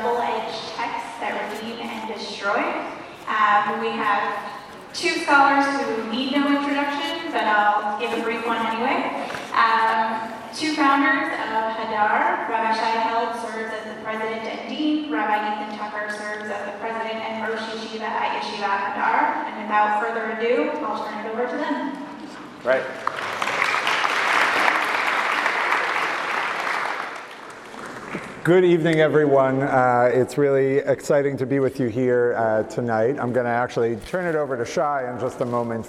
double-edged texts that redeem and destroy. We have two scholars who need no introduction, but I'll give a brief one anyway. Two founders of Hadar. Rabbi Shai Held serves as the president and dean. Rabbi Ethan Tucker serves as the president and Rosh Yeshiva at Yeshiva Hadar. And without further ado, I'll turn it over to them. Right. Good evening, everyone. It's really exciting to be with you here tonight. I'm going to actually turn it over to Shai in just a moment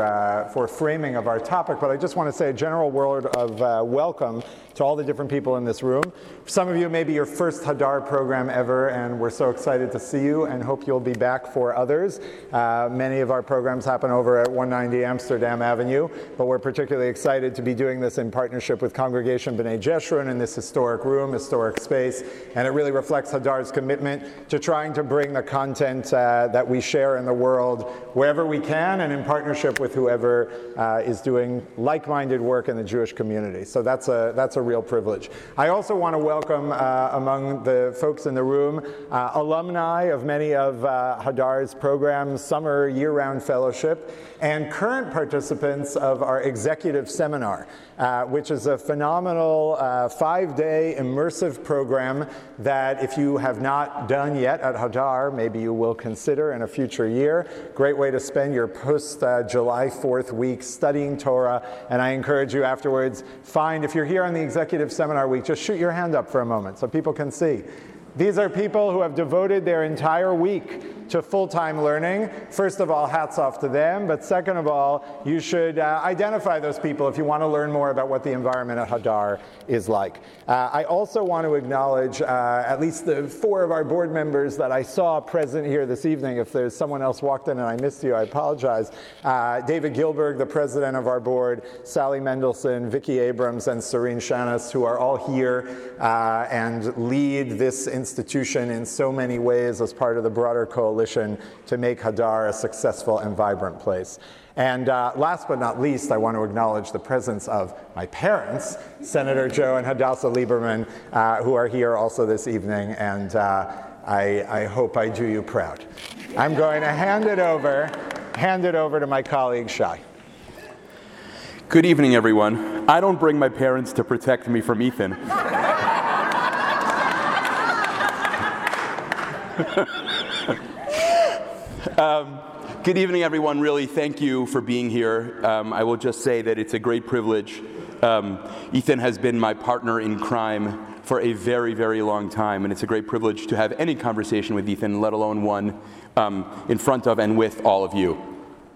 for framing of our topic, but I just want to say a general word of welcome to all the different people in this room. For some of you, maybe your first Hadar program ever, and we're so excited to see you and hope you'll be back for others. Many of our programs happen over at 190 Amsterdam Avenue, but we're particularly excited to be doing this in partnership with Congregation B'nai Jeshurun in this historic room, historic space. And it really reflects Hadar's commitment to trying to bring the content that we share in the world wherever we can and in partnership with whoever is doing like-minded work in the Jewish community. So that's a real privilege. I also want to welcome among the folks in the room alumni of many of Hadar's programs, summer year-round fellowship, and current participants of our executive seminar, which is a phenomenal 5-day immersive program that if you have not done yet at Hadar, maybe you will consider in a future year. Great way to spend your post-July 4th week studying Torah, and I encourage you afterwards, if you're here on the executive seminar week, just shoot your hand up for a moment so people can see. These are people who have devoted their entire week to full-time learning. First of all, hats off to them, but second of all, you should identify those people if you want to learn more about what the environment at Hadar is like. I also want to acknowledge at least the 4 of our board members that I saw present here this evening. If there's someone else walked in and I missed you, I apologize. David Gilberg, the president of our board, Sally Mendelson, Vicki Abrams, and Serene Shanis, who are all here and lead this institution in so many ways as part of the broader coalition to make Hadar a successful and vibrant place. And last but not least, I want to acknowledge the presence of my parents, Senator Joe and Hadassah Lieberman, who are here also this evening, and I hope I do you proud. I'm going to hand it over to my colleague, Shai. Good evening, everyone. I don't bring my parents to protect me from Ethan. Good evening, everyone. Really, thank you for being here. I will just say that it's a great privilege. Ethan has been my partner in crime for a very, very long time, and it's a great privilege to have any conversation with Ethan, let alone one in front of and with all of you.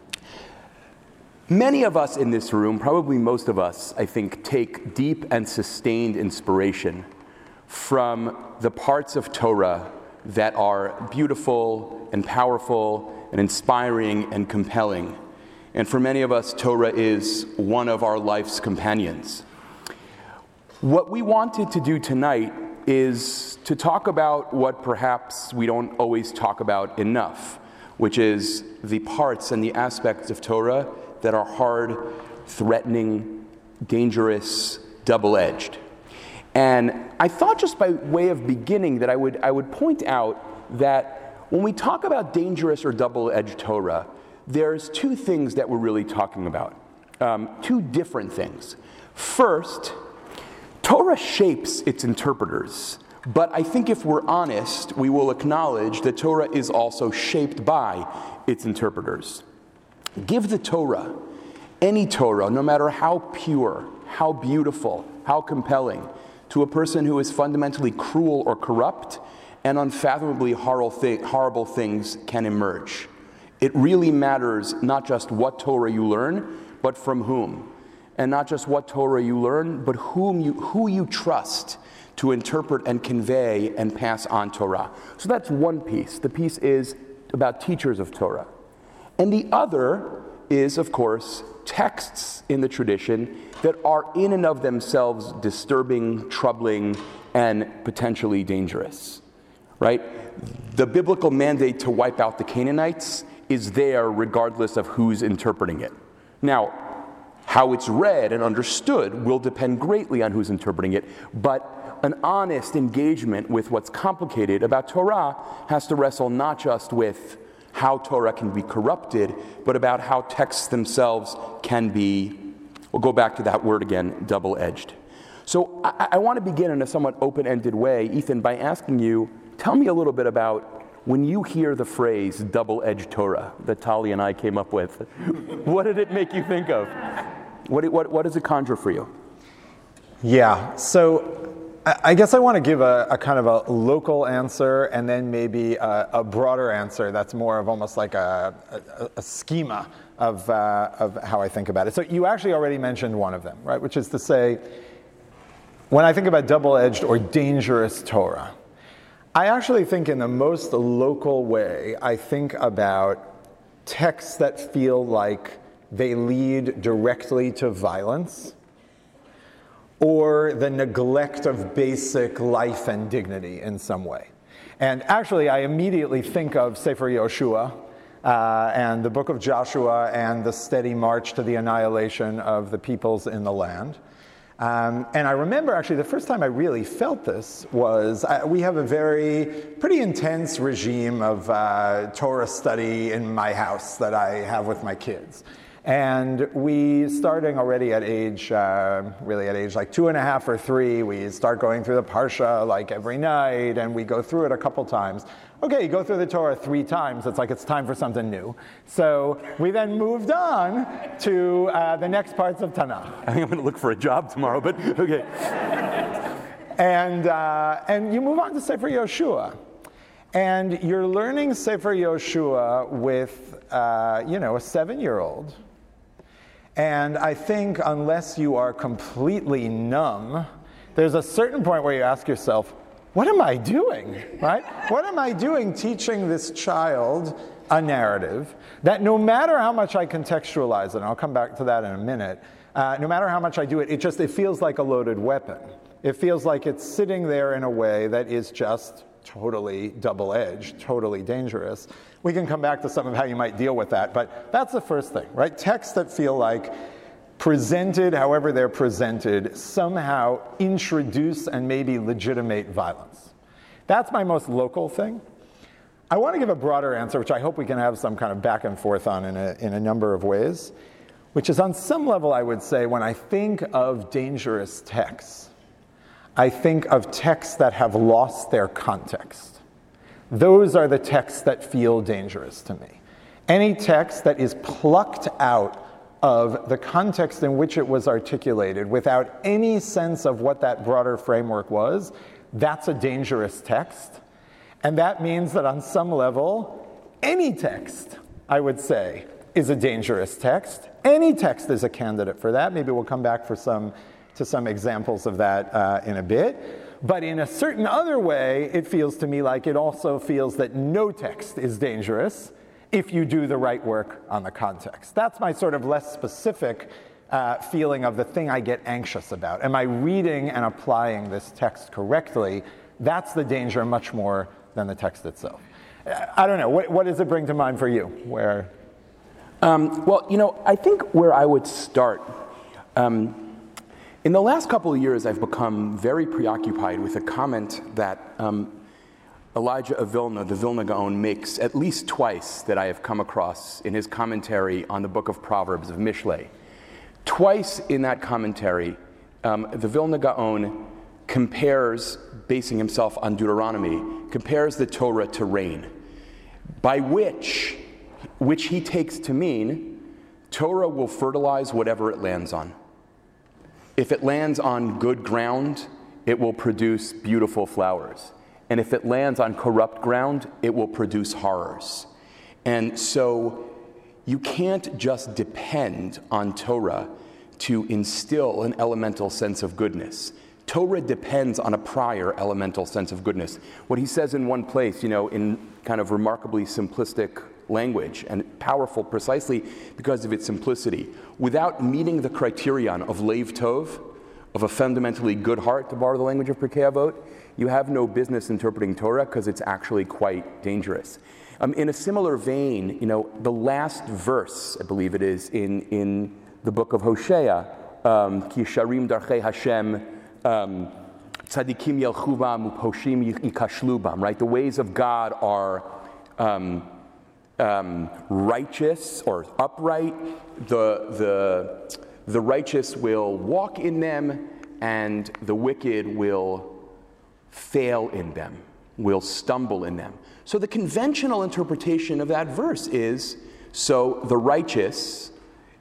Many of us in this room, probably most of us, I think, take deep and sustained inspiration from the parts of Torah that are beautiful and powerful and inspiring and compelling. And for many of us, Torah is one of our life's companions. What we wanted to do tonight is to talk about what perhaps we don't always talk about enough, which is the parts and the aspects of Torah that are hard, threatening, dangerous, double-edged. And I thought just by way of beginning that I would point out that when we talk about dangerous or double-edged Torah, there's 2 things that we're really talking about, 2 different things. First, Torah shapes its interpreters, but I think if we're honest, we will acknowledge that Torah is also shaped by its interpreters. Give the Torah, any Torah, no matter how pure, how beautiful, how compelling, to a person who is fundamentally cruel or corrupt, and unfathomably horrible things can emerge. It really matters not just what Torah you learn, but from whom. And not just what Torah you learn, but who you trust to interpret and convey and pass on Torah. So that's one piece. The piece is about teachers of Torah. And the other is, of course, texts in the tradition that are in and of themselves disturbing, troubling, and potentially dangerous, right? The biblical mandate to wipe out the Canaanites is there regardless of who's interpreting it. Now, how it's read and understood will depend greatly on who's interpreting it, but an honest engagement with what's complicated about Torah has to wrestle not just with how Torah can be corrupted, but about how texts themselves can be, we'll go back to that word again, double-edged. So I want to begin in a somewhat open-ended way, Ethan, by asking you, tell me a little bit about when you hear the phrase double-edged Torah that Tali and I came up with, what did it make you think of? What does it conjure for you? Yeah, so I guess I want to give a kind of a local answer and then maybe a broader answer that's more of almost like a schema of how I think about it. So you actually already mentioned one of them, right? Which is to say, when I think about double-edged or dangerous Torah, I actually think in the most local way, I think about texts that feel like they lead directly to violence, or the neglect of basic life and dignity in some way. And actually, I immediately think of Sefer Yoshua and the book of Joshua and the steady march to the annihilation of the peoples in the land. And I remember actually the first time I really felt this was, we have a pretty intense regime of Torah study in my house that I have with my kids. And we, starting already at age, really at age like 2.5 or 3, we start going through the Parsha like every night, and we go through it a couple times. Okay, you go through the Torah 3 times, it's like it's time for something new. So we then moved on to the next parts of Tanakh. I think I'm going to look for a job tomorrow, but okay. And you move on to Sefer Yoshua. And you're learning Sefer Yoshua with, a 7-year-old. And I think unless you are completely numb, there's a certain point where you ask yourself, what am I doing, right? What am I doing teaching this child a narrative that no matter how much I contextualize it, and I'll come back to that in a minute, no matter how much I do it, it feels like a loaded weapon. It feels like it's sitting there in a way that is just totally double-edged, totally dangerous. We can come back to some of how you might deal with that, but that's the first thing, right? Texts that feel like presented, however they're presented, somehow introduce and maybe legitimate violence. That's my most local thing. I want to give a broader answer, which I hope we can have some kind of back and forth on in a number of ways, which is on some level, I would say, when I think of dangerous texts, I think of texts that have lost their context. Those are the texts that feel dangerous to me. Any text that is plucked out of the context in which it was articulated without any sense of what that broader framework was, that's a dangerous text. And that means that on some level, any text, I would say, is a dangerous text. Any text is a candidate for that. Maybe we'll come back to some examples of that in a bit. But in a certain other way, it feels to me like it also feels that no text is dangerous if you do the right work on the context. That's my sort of less specific feeling of the thing I get anxious about. Am I reading and applying this text correctly? That's the danger much more than the text itself. I don't know. What does it bring to mind for you? Well, I think where I would start, in the last couple of years, I've become very preoccupied with a comment that Elijah of Vilna, the Vilna Gaon, makes at least twice that I have come across in his commentary on the book of Proverbs of Mishlei. Twice in that commentary, the Vilna Gaon compares, basing himself on Deuteronomy, compares the Torah to rain, by which he takes to mean Torah will fertilize whatever it lands on. If it lands on good ground, it will produce beautiful flowers. And if it lands on corrupt ground, it will produce horrors. And so you can't just depend on Torah to instill an elemental sense of goodness. Torah depends on a prior elemental sense of goodness. What he says in one place, in kind of remarkably simplistic language and powerful precisely because of its simplicity, without meeting the criterion of Lev Tov, of a fundamentally good heart, to borrow the language of Pirkei Avot, you have no business interpreting Torah because it's actually quite dangerous. In a similar vein, the last verse, I believe it is, in the book of Hosea, Ki Sharim Darchei Hashem tzadikim yelchu bam uposhim yikashlu bam, right? The ways of God are righteous or upright. The righteous will walk in them, and the wicked will fail in them, will stumble in them. So the conventional interpretation of that verse is, so the righteous,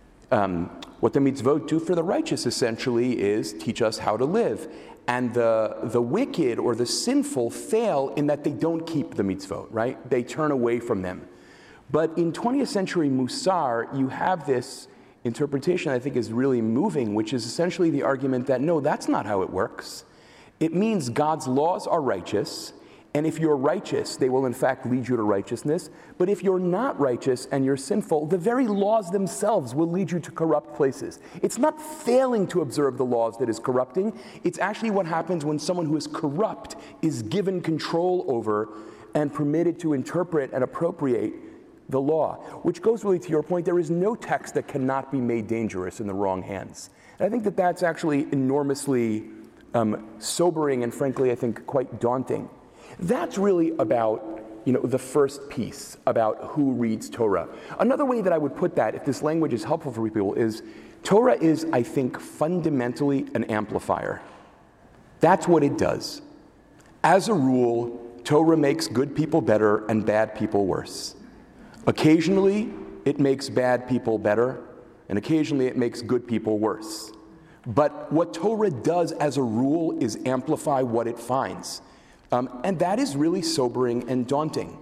what the mitzvot do for the righteous essentially is teach us how to live. And the wicked or the sinful fail in that they don't keep the mitzvot, right? They turn away from them. But in 20th century Musar, you have this interpretation I think is really moving, which is essentially the argument that no, that's not how it works. It means God's laws are righteous, and if you're righteous, they will in fact lead you to righteousness. But if you're not righteous and you're sinful, the very laws themselves will lead you to corrupt places. It's not failing to observe the laws that is corrupting. It's actually what happens when someone who is corrupt is given control over and permitted to interpret and appropriate the law. Which goes really to your point, there is no text that cannot be made dangerous in the wrong hands. And I think that that's actually enormously sobering and frankly, I think, quite daunting. That's really about, the first piece about who reads Torah. Another way that I would put that, if this language is helpful for people, is Torah is, I think, fundamentally an amplifier. That's what it does. As a rule, Torah makes good people better and bad people worse. Occasionally, it makes bad people better, and occasionally it makes good people worse. But what Torah does as a rule is amplify what it finds. And that is really sobering and daunting.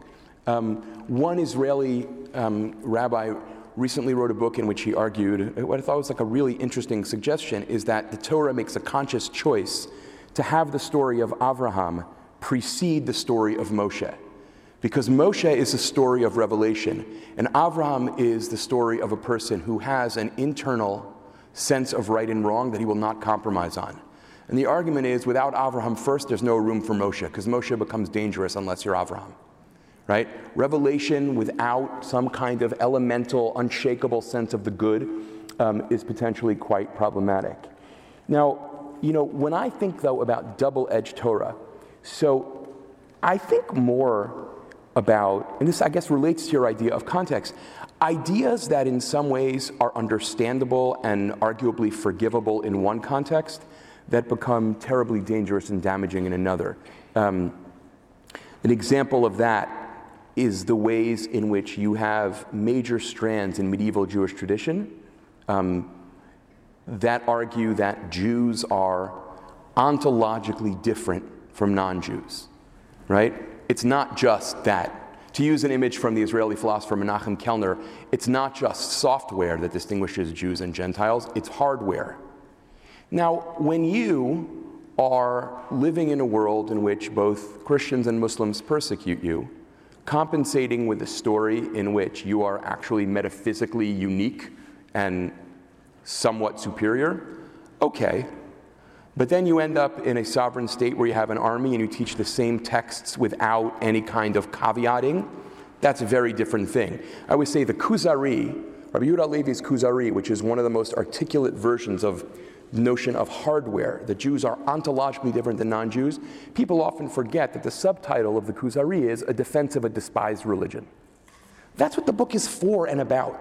One Israeli rabbi recently wrote a book in which he argued, what I thought was like a really interesting suggestion, is that the Torah makes a conscious choice to have the story of Avraham precede the story of Moshe. Because Moshe is a story of revelation, and Avraham is the story of a person who has an internal sense of right and wrong that he will not compromise on. And the argument is, without Avraham first, there's no room for Moshe, because Moshe becomes dangerous unless you're Avraham, right? Revelation without some kind of elemental, unshakable sense of the good is potentially quite problematic. Now, when I think, though, about double-edged Torah, so I think more about, and this, I guess, relates to your idea of context, ideas that in some ways are understandable and arguably forgivable in one context that become terribly dangerous and damaging in another. An example of that is the ways in which you have major strands in medieval Jewish tradition that argue that Jews are ontologically different from non-Jews, right? It's not just that. To use an image from the Israeli philosopher Menachem Kellner, it's not just software that distinguishes Jews and Gentiles, it's hardware. Now, when you are living in a world in which both Christians and Muslims persecute you, compensating with a story in which you are actually metaphysically unique and somewhat superior, okay. But then you end up in a sovereign state where you have an army and you teach the same texts without any kind of caveating. That's a very different thing. I would say the Kuzari, Rabbi Yehuda Levi's Kuzari, which is one of the most articulate versions of the notion of hardware, that Jews are ontologically different than non-Jews. People often forget that the subtitle of the Kuzari is A Defense of a Despised Religion. That's what the book is for and about.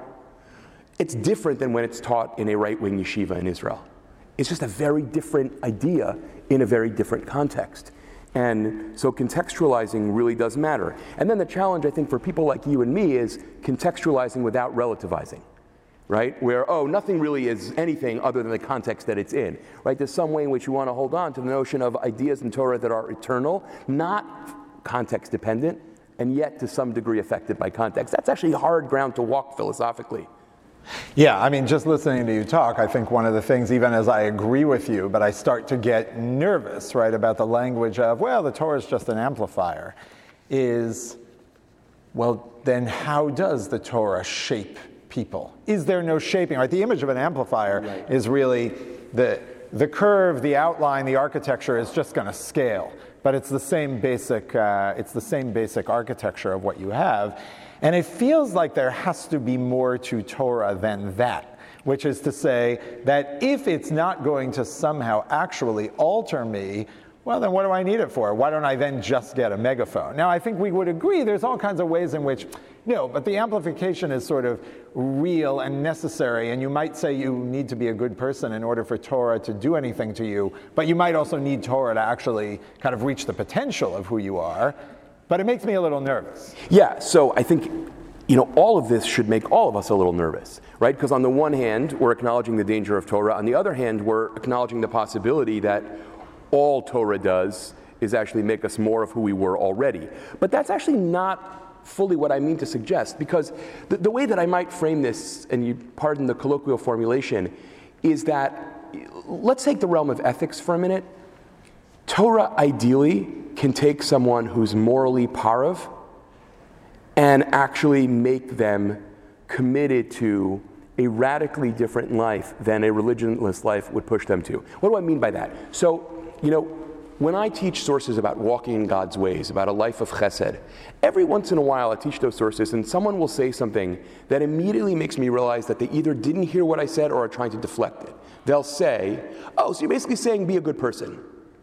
It's different than when it's taught in a right-wing yeshiva in Israel. It's just a very different idea in a very different context. And so contextualizing really does matter. And then the challenge, I think, for people like you and me is contextualizing without relativizing, right? Where, nothing really is anything other than the context that it's in, right? There's some way in which you want to hold on to the notion of ideas in Torah that are eternal, not context dependent, and yet to some degree affected by context. That's actually hard ground to walk philosophically. Yeah, I mean, just listening to you talk, I think one of the things, even as I agree with you, but I start to get nervous, right, about the language of, well, the Torah is just an amplifier, is, well, then how does the Torah shape people? Is there no shaping, right? The image of an amplifier is really the curve, the outline, the architecture is just going to scale, but it's the same basic architecture of what you have. And it feels like there has to be more to Torah than that, which is to say that if it's not going to somehow actually alter me, well, then what do I need it for? Why don't I then just get a megaphone? Now, I think we would agree there's all kinds of ways in which, no, but the amplification is sort of real and necessary, and you might say you need to be a good person in order for Torah to do anything to you, but you might also need Torah to actually kind of reach the potential of who you are, but it makes me a little nervous. Yeah, so I think, all of this should make all of us a little nervous, right? Because on the one hand, we're acknowledging the danger of Torah. On the other hand, we're acknowledging the possibility that all Torah does is actually make us more of who we were already. But that's actually not fully what I mean to suggest, because the way that I might frame this, and you pardon the colloquial formulation, is that, let's take the realm of ethics for a minute. Torah ideally can take someone who's morally parav and actually make them committed to a radically different life than a religionless life would push them to. What do I mean by that? So, when I teach sources about walking in God's ways, about a life of chesed, every once in a while I teach those sources and someone will say something that immediately makes me realize that they either didn't hear what I said or are trying to deflect it. They'll say, oh, so you're basically saying be a good person.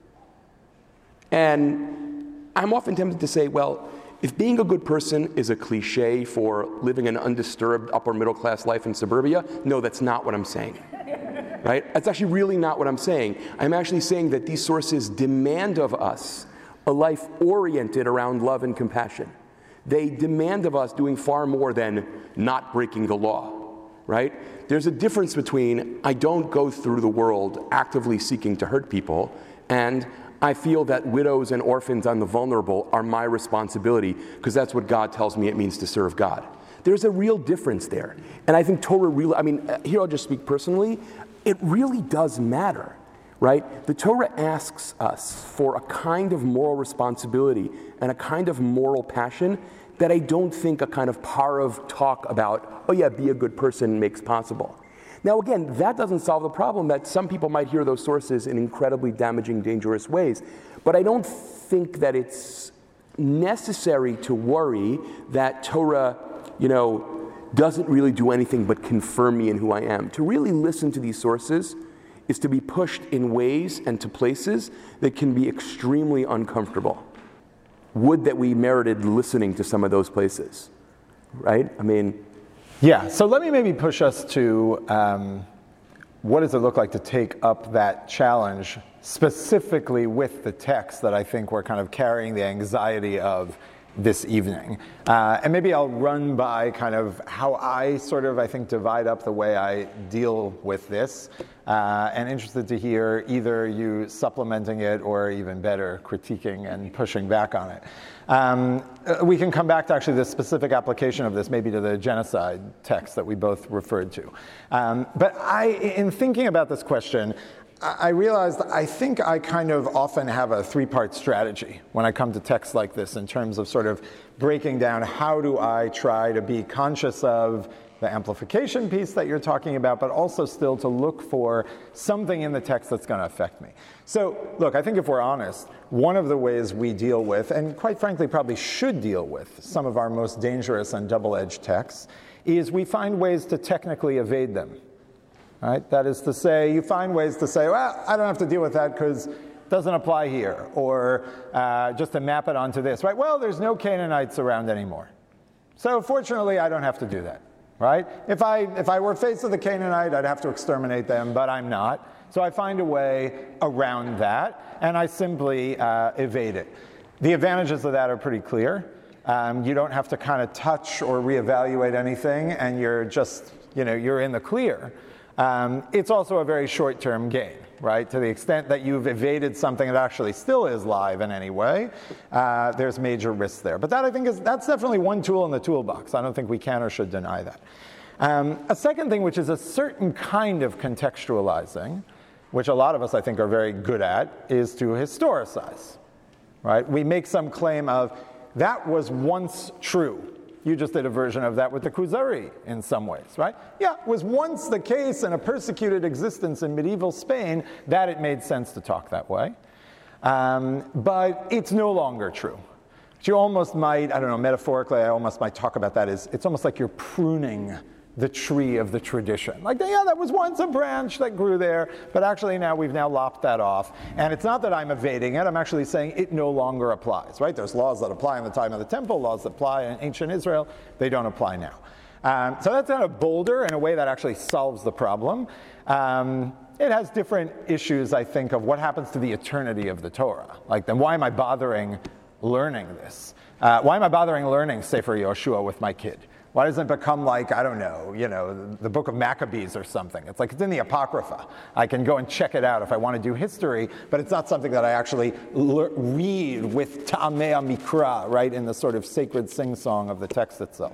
And I'm often tempted to say, well, if being a good person is a cliche for living an undisturbed upper middle class life in suburbia, no, that's not what I'm saying. Right? That's actually really not what I'm saying. I'm actually saying that these sources demand of us a life oriented around love and compassion. They demand of us doing far more than not breaking the law, right? There's a difference between I don't go through the world actively seeking to hurt people, and I feel that widows and orphans and the vulnerable are my responsibility because that's what God tells me it means to serve God. There's a real difference there. And I think Torah really, here I'll just speak personally, it really does matter, right? The Torah asks us for a kind of moral responsibility and a kind of moral passion that I don't think a kind of parav talk about, oh yeah, be a good person makes possible. Now again, that doesn't solve the problem that some people might hear those sources in incredibly damaging, dangerous ways. But I don't think that it's necessary to worry that Torah, doesn't really do anything but confirm me in who I am. To really listen to these sources is to be pushed in ways and to places that can be extremely uncomfortable. Would that we merited listening to some of those places, right? Yeah, so let me maybe push us to what does it look like to take up that challenge, specifically with the text that I think we're kind of carrying the anxiety of this evening. And maybe I'll run by kind of how I divide up the way I deal with this, and interested to hear either you supplementing it or even better, critiquing and pushing back on it. We can come back to actually the specific application of this, maybe to the genocide text that we both referred to. But in thinking about this question, I realized I think I kind of often have a three-part strategy when I come to texts like this in terms of sort of breaking down how do I try to be conscious of the amplification piece that you're talking about, but also still to look for something in the text that's going to affect me. So, look, I think if we're honest, one of the ways we deal with, and quite frankly probably should deal with, some of our most dangerous and double-edged texts, is we find ways to technically evade them. Right? That is to say, you find ways to say, well, I don't have to deal with that because it doesn't apply here, or just to map it onto this, right? Well, there's no Canaanites around anymore. So fortunately, I don't have to do that, right? If I were faced with a Canaanite, I'd have to exterminate them, but I'm not. So I find a way around that, and I simply evade it. The advantages of that are pretty clear. You don't have to kind of touch or reevaluate anything, and you're just, you're in the clear. It's also a very short-term gain, right? To the extent that you've evaded something that actually still is live in any way, there's major risks there. But that, I think, that's definitely one tool in the toolbox. I don't think we can or should deny that. A second thing, which is a certain kind of contextualizing, which a lot of us, I think, are very good at, is to historicize, right? We make some claim of, that was once true. You just did a version of that with the Kuzari in some ways, right? Yeah, it was once the case in a persecuted existence in medieval Spain that it made sense to talk that way. But it's no longer true. But you almost might, metaphorically, I almost might talk about that as, it's almost like you're pruning the tree of the tradition. Like, yeah, that was once a branch that grew there, but actually we've now lopped that off. And it's not that I'm evading it, I'm actually saying it no longer applies, right? There's laws that apply in the time of the temple, laws that apply in ancient Israel, they don't apply now. So that's kind of bolder in a way that actually solves the problem. It has different issues, I think, of what happens to the eternity of the Torah. Like, then why am I bothering learning this? Why am I bothering learning Sefer Yoshua with my kid? Why doesn't it become like, I don't know, the book of Maccabees or something? It's like it's in the Apocrypha. I can go and check it out if I want to do history, but it's not something that I actually read with Ta'amei Mikra, right, in the sort of sacred sing-song of the text itself.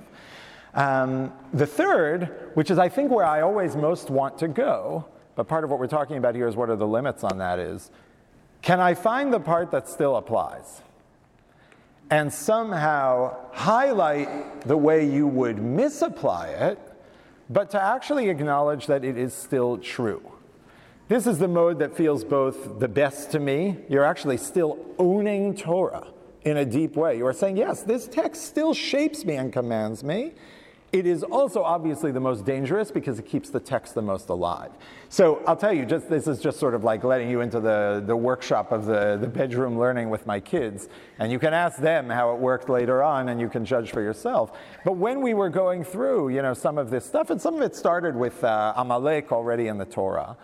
The third, which is I think where I always most want to go, but part of what we're talking about here is what are the limits on that is, can I find the part that still applies? And somehow highlight the way you would misapply it, but to actually acknowledge that it is still true. This is the mode that feels both the best to me. You're actually still owning Torah in a deep way. You are saying, yes, this text still shapes me and commands me. It is also obviously the most dangerous because it keeps the text the most alive. So I'll tell you, this is just sort of like letting you into the workshop of the bedroom learning with my kids. And you can ask them how it worked later on and you can judge for yourself. But when we were going through, some of this stuff, and some of it started with Amalek already in the Torah,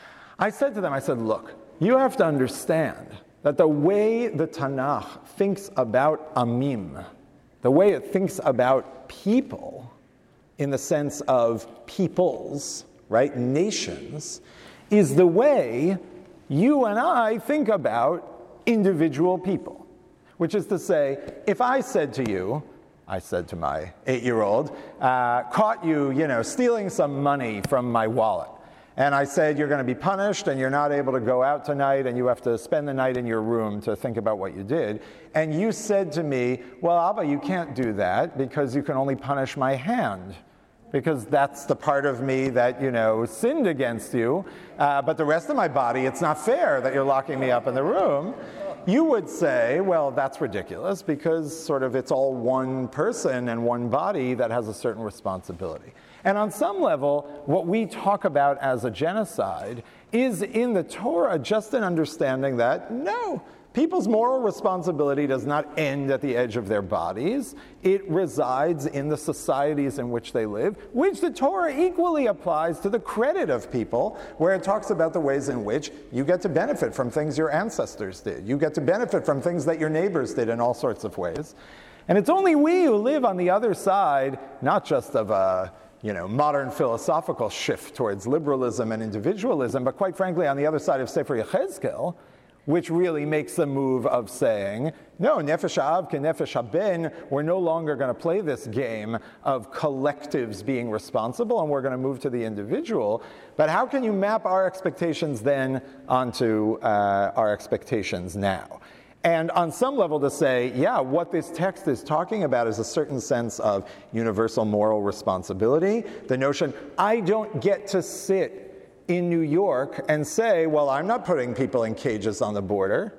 I said to them, look, you have to understand that the way the Tanakh thinks about amim, the way it thinks about people, in the sense of peoples, right, nations, is the way you and I think about individual people. Which is to say, if I said to you, I said to my 8-year-old, caught you, stealing some money from my wallet. And I said, you're going to be punished and you're not able to go out tonight and you have to spend the night in your room to think about what you did. And you said to me, well, Abba, you can't do that because you can only punish my hand. Because that's the part of me that, sinned against you. But the rest of my body, it's not fair that you're locking me up in the room. You would say, well, that's ridiculous because sort of it's all one person and one body that has a certain responsibility. And on some level, what we talk about as a genocide is in the Torah just an understanding that, no, people's moral responsibility does not end at the edge of their bodies. It resides in the societies in which they live, which the Torah equally applies to the credit of people, where it talks about the ways in which you get to benefit from things your ancestors did. You get to benefit from things that your neighbors did in all sorts of ways. And it's only we who live on the other side, not just of a modern philosophical shift towards liberalism and individualism, but quite frankly, on the other side of Sefer Yechezkel, which really makes the move of saying, no, Nefesh Ha'av ke Nefesh HaBen, we're no longer going to play this game of collectives being responsible, and we're going to move to the individual. But how can you map our expectations then onto our expectations now? And on some level to say, yeah, what this text is talking about is a certain sense of universal moral responsibility. The notion, I don't get to sit in New York and say, well, I'm not putting people in cages on the border.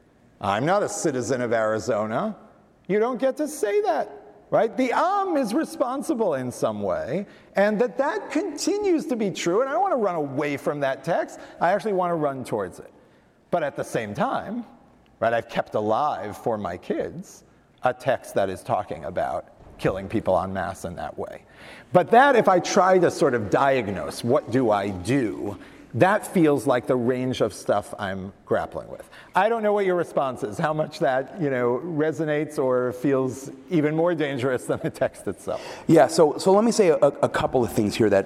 I'm not a citizen of Arizona. You don't get to say that, right? The Am is responsible in some way, and that continues to be true. And I don't want to run away from that text. I actually want to run towards it. But at the same time, right, I've kept alive for my kids a text that is talking about killing people en masse in that way. But that, if I try to sort of diagnose what do I do, that feels like the range of stuff I'm grappling with. I don't know what your response is, how much that resonates or feels even more dangerous than the text itself. Yeah, so let me say a couple of things here that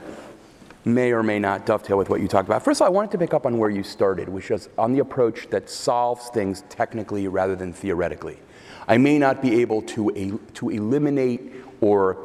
may or may not dovetail with what you talked about. First of all, I wanted to pick up on where you started, which is on the approach that solves things technically rather than theoretically. I may not be able to eliminate or,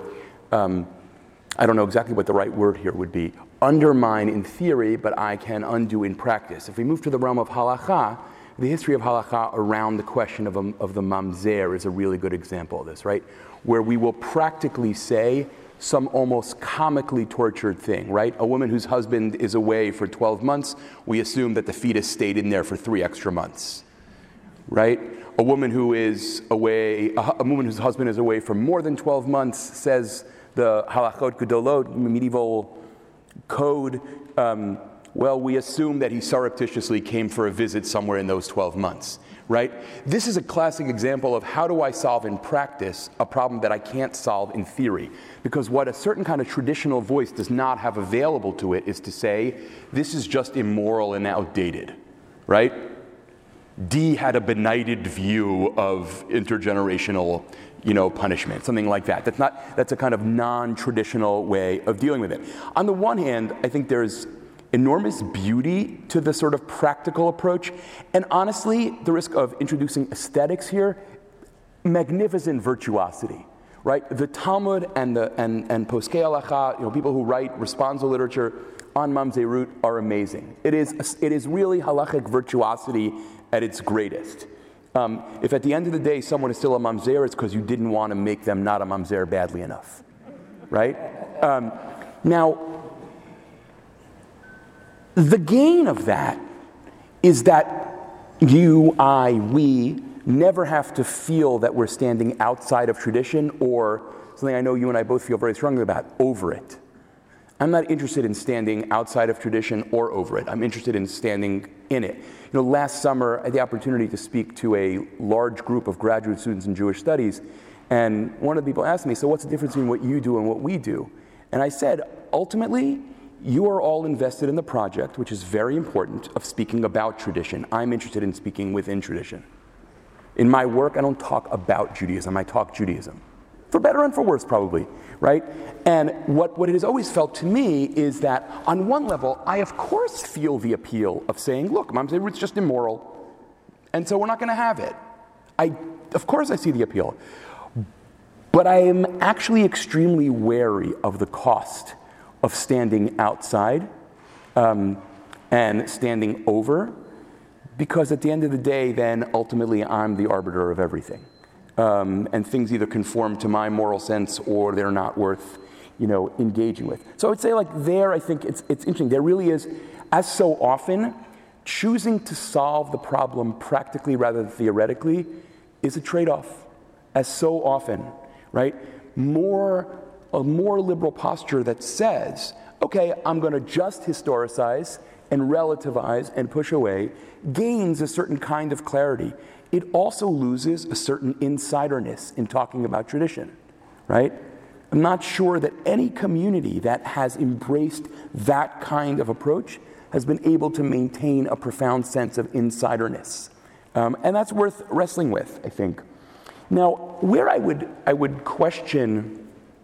I don't know exactly what the right word here would be, undermine in theory, but I can undo in practice. If we move to the realm of halakha, the history of halakha around the question of the mamzer is a really good example of this, right? Where we will practically say some almost comically tortured thing, right? A woman whose husband is away for 12 months, we assume that the fetus stayed in there for 3 extra months, right? A woman who is away, a woman whose husband is away for more than 12 months says the halachot gedolot, medieval code, well, we assume that he surreptitiously came for a visit somewhere in those 12 months, right? This is a classic example of how do I solve in practice a problem that I can't solve in theory. Because what a certain kind of traditional voice does not have available to it is to say, this is just immoral and outdated, right? Dee had a benighted view of intergenerational, punishment, something like that. That's a kind of non-traditional way of dealing with it. On the one hand, I think there's enormous beauty to the sort of practical approach, and honestly, the risk of introducing aesthetics here, magnificent virtuosity, right? The Talmud and Poskei Halacha, people who write responsa literature on Mamzerut are amazing. It is really halachic virtuosity at its greatest. If at the end of the day someone is still a mamzer, it's because you didn't want to make them not a mamzer badly enough, right? Now, the gain of that is that we never have to feel that we're standing outside of tradition, or something I know you and I both feel very strongly about, over it. I'm not interested in standing outside of tradition or over it. I'm interested in standing in it. Last summer, I had the opportunity to speak to a large group of graduate students in Jewish studies, and one of the people asked me, so what's the difference between what you do and what we do? And I said, ultimately, you are all invested in the project, which is very important, of speaking about tradition. I'm interested in speaking within tradition. In my work, I don't talk about Judaism, I talk Judaism. For better and for worse, probably, right? And what it has always felt to me is that, on one level, I of course feel the appeal of saying, look, Mamzerut's just immoral, and so we're not going to have it. Of course I see the appeal. But I am actually extremely wary of the cost of standing outside and standing over, because at the end of the day, then ultimately I'm the arbiter of everything. And things either conform to my moral sense or they're not worth, engaging with. So I would say, I think it's interesting. There really is, as so often, choosing to solve the problem practically rather than theoretically is a trade-off, as so often, right? A more liberal posture that says, okay, I'm going to just historicize and relativize and push away, gains a certain kind of clarity. It also loses a certain insiderness in talking about tradition, right? I'm not sure that any community that has embraced that kind of approach has been able to maintain a profound sense of insiderness. And that's worth wrestling with, I think. Now, where I would question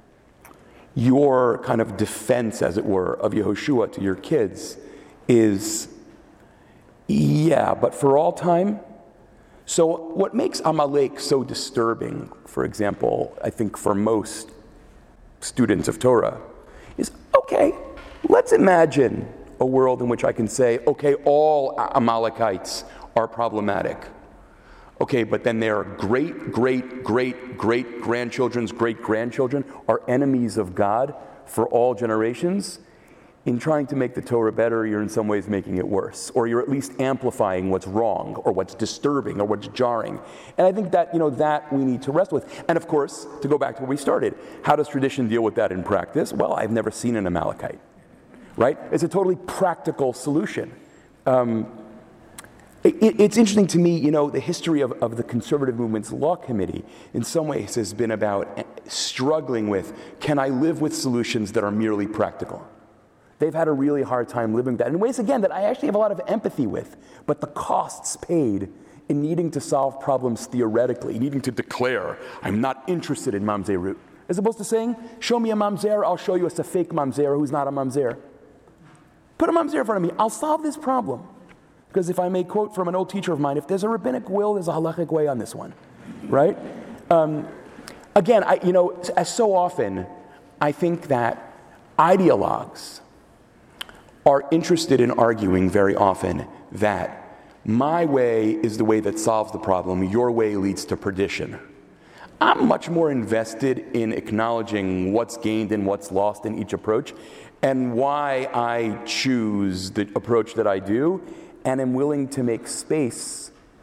your kind of defense, as it were, of Yehoshua to your kids is, but for all time. So what makes Amalek so disturbing, for example, I think for most students of Torah, is, okay, let's imagine a world in which I can say, okay, all Amalekites are problematic. Okay, but then their great-great-great-great-grandchildren's great-grandchildren are enemies of God for all generations. In trying to make the Torah better, you're in some ways making it worse, or you're at least amplifying what's wrong, or what's disturbing, or what's jarring. And I think that, that we need to wrestle with. And of course, to go back to where we started, how does tradition deal with that in practice? Well, I've never seen an Amalekite, right? It's a totally practical solution. It's interesting to me, the history of the conservative movement's law committee in some ways has been about struggling with, can I live with solutions that are merely practical? They've had a really hard time living with that in ways, again, that I actually have a lot of empathy with, but the costs paid in needing to solve problems theoretically, needing to declare, I'm not interested in Mamzerut, as opposed to saying, show me a Mamzer, I'll show you a fake Mamzer who's not a Mamzer. Put a Mamzer in front of me, I'll solve this problem. Because if I may quote from an old teacher of mine, if there's a rabbinic will, there's a halachic way on this one, right? Again, as so often, I think that ideologues are interested in arguing very often that my way is the way that solves the problem, your way leads to perdition. I'm much more invested in acknowledging what's gained and what's lost in each approach, and why I choose the approach that I do, and am willing to make space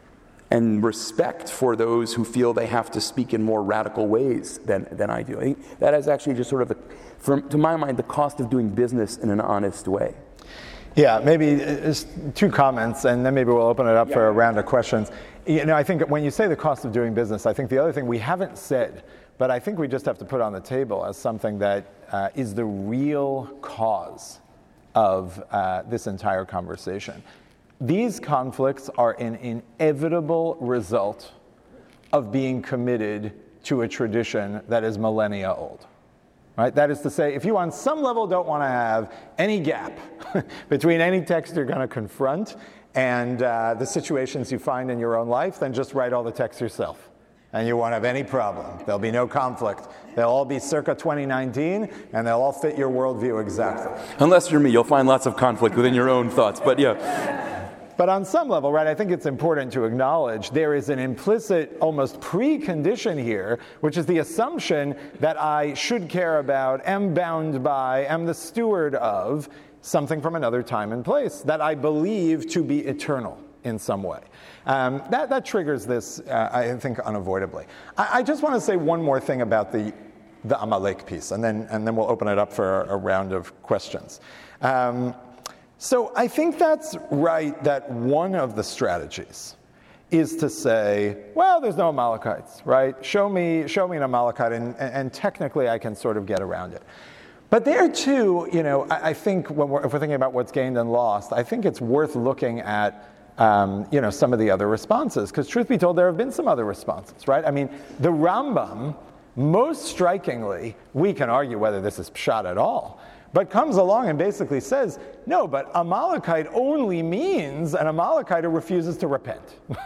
and respect for those who feel they have to speak in more radical ways than I do. I think that is actually just sort of, to my mind, the cost of doing business in an honest way. Yeah, maybe just 2 comments, and then maybe we'll open it up for a round of questions. I think when you say the cost of doing business, I think the other thing we haven't said, but I think we just have to put on the table as something that is the real cause of this entire conversation. These conflicts are an inevitable result of being committed to a tradition that is millennia old. Right? That is to say, if you on some level don't want to have any gap between any text you're going to confront and the situations you find in your own life, then just write all the text yourself. And you won't have any problem. There'll be no conflict. They'll all be circa 2019, and they'll all fit your worldview exactly. Unless you're me, you'll find lots of conflict within your own thoughts, but yeah. But on some level, right, I think it's important to acknowledge there is an implicit, almost precondition here, which is the assumption that I should care about, am bound by, am the steward of something from another time and place that I believe to be eternal in some way. That triggers this, I think, unavoidably. I just want to say one more thing about the Amalek piece, and then we'll open it up for a round of questions. So I think that's right that one of the strategies is to say, well, there's no Amalekites, right? Show me an Amalekite, and technically I can sort of get around it. But there too, I think if we're thinking about what's gained and lost, I think it's worth looking at some of the other responses, because truth be told, there have been some other responses, right? I mean, the Rambam, most strikingly, we can argue whether this is pshat at all, but comes along and basically says, no, but Amalekite only means an Amalekite who refuses to repent.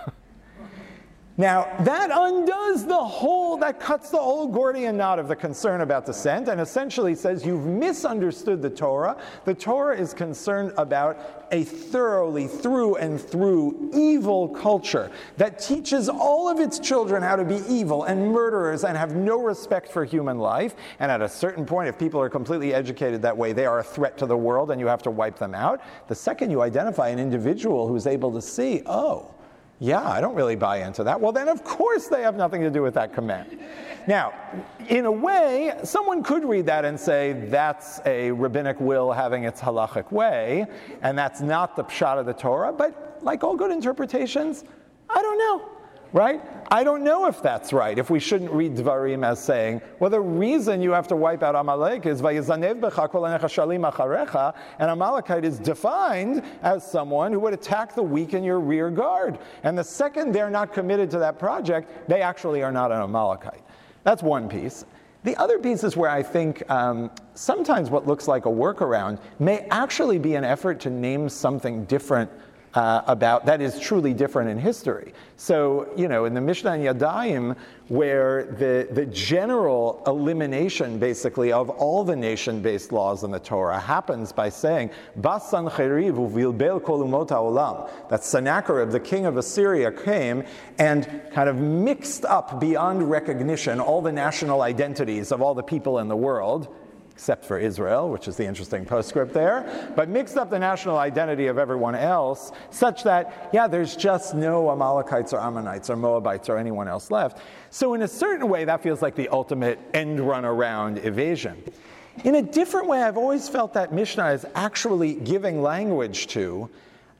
Now, that undoes that cuts the whole Gordian knot of the concern about dissent, and essentially says you've misunderstood the Torah. The Torah is concerned about a thoroughly through and through evil culture that teaches all of its children how to be evil and murderers and have no respect for human life. And at a certain point, if people are completely educated that way, they are a threat to the world and you have to wipe them out. The second you identify an individual who's able to see, oh, yeah, I don't really buy into that. Well, then of course they have nothing to do with that command. Now, in a way, someone could read that and say that's a rabbinic will having its halachic way, and that's not the pshat of the Torah, but like all good interpretations, I don't know. Right? I don't know if that's right, if we shouldn't read Dvarim as saying, well, the reason you have to wipe out Amalek is Vayizanev becha kol hanecha shalim acharecha, and Amalekite is defined as someone who would attack the weak in your rear guard. And the second they're not committed to that project, they actually are not an Amalekite. That's one piece. The other piece is where I think sometimes what looks like a workaround may actually be an effort to name something different about that is truly different in history. So, in the Mishnah and Yadayim, where the general elimination, basically, of all the nation-based laws in the Torah happens by saying, Bas Sancheriv uvilbel kol umot haolam, that Sennacherib, the king of Assyria, came and kind of mixed up beyond recognition all the national identities of all the people in the world, except for Israel, which is the interesting postscript there, but mixed up the national identity of everyone else, such that, there's just no Amalekites or Ammonites or Moabites or anyone else left. So in a certain way, that feels like the ultimate end run around evasion. In a different way, I've always felt that Mishnah is actually giving language to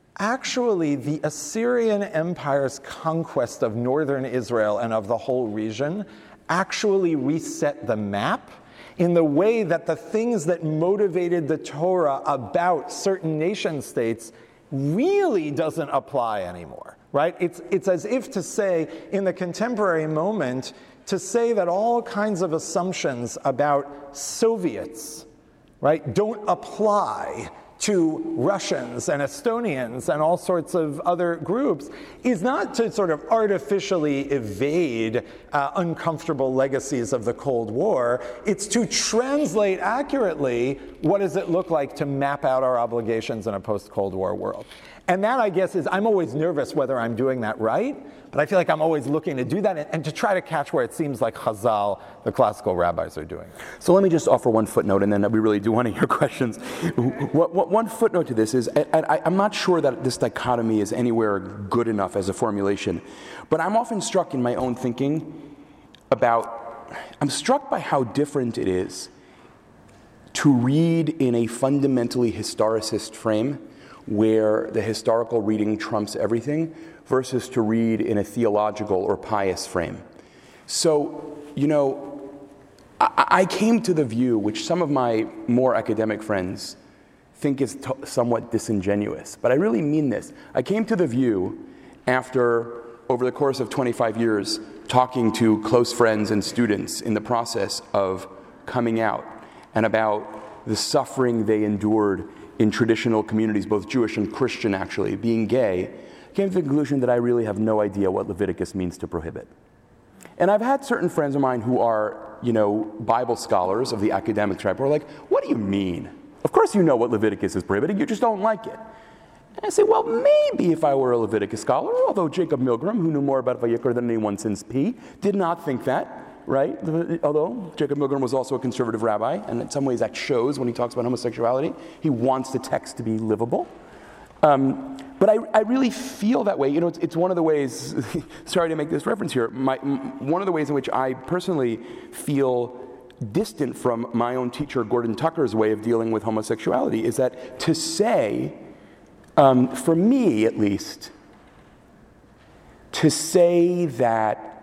the Assyrian Empire's conquest of northern Israel and of the whole region actually reset the map in the way that the things that motivated the Torah about certain nation states really doesn't apply anymore, right? It's as if to say, in the contemporary moment, to say that all kinds of assumptions about Soviets, right, don't apply to Russians and Estonians and all sorts of other groups is not to sort of artificially evade uncomfortable legacies of the Cold War. It's to translate accurately what does it look like to map out our obligations in a post-Cold War world. And that, I guess, is I'm always nervous whether I'm doing that right, but I feel like I'm always looking to do that and to try to catch where it seems like Chazal, the classical rabbis, are doing. So let me just offer one footnote, and then we really do want to hear questions. one footnote to this is, and I'm not sure that this dichotomy is anywhere good enough as a formulation, but I'm often struck in my own thinking I'm struck by how different it is to read in a fundamentally historicist frame where the historical reading trumps everything versus to read in a theological or pious frame. So, I came to the view, which some of my more academic friends think is somewhat disingenuous, but I really mean this. I came to the view after, over the course of 25 years, talking to close friends and students in the process of coming out and about the suffering they endured in traditional communities, both Jewish and Christian actually, being gay, came to the conclusion that I really have no idea what Leviticus means to prohibit. And I've had certain friends of mine who are, Bible scholars of the academic tribe who are like, what do you mean? Of course you know what Leviticus is prohibiting, you just don't like it. And I say, well, maybe if I were a Leviticus scholar, although Jacob Milgram, who knew more about Vayikra than anyone since P, did not think that, right? Although Jacob Milgram was also a conservative rabbi, and in some ways that shows when he talks about homosexuality. He wants the text to be livable. But I really feel that way. It's one of the ways, sorry to make this reference here, one of the ways in which I personally feel distant from my own teacher, Gordon Tucker's way of dealing with homosexuality is that to say, for me at least, to say that,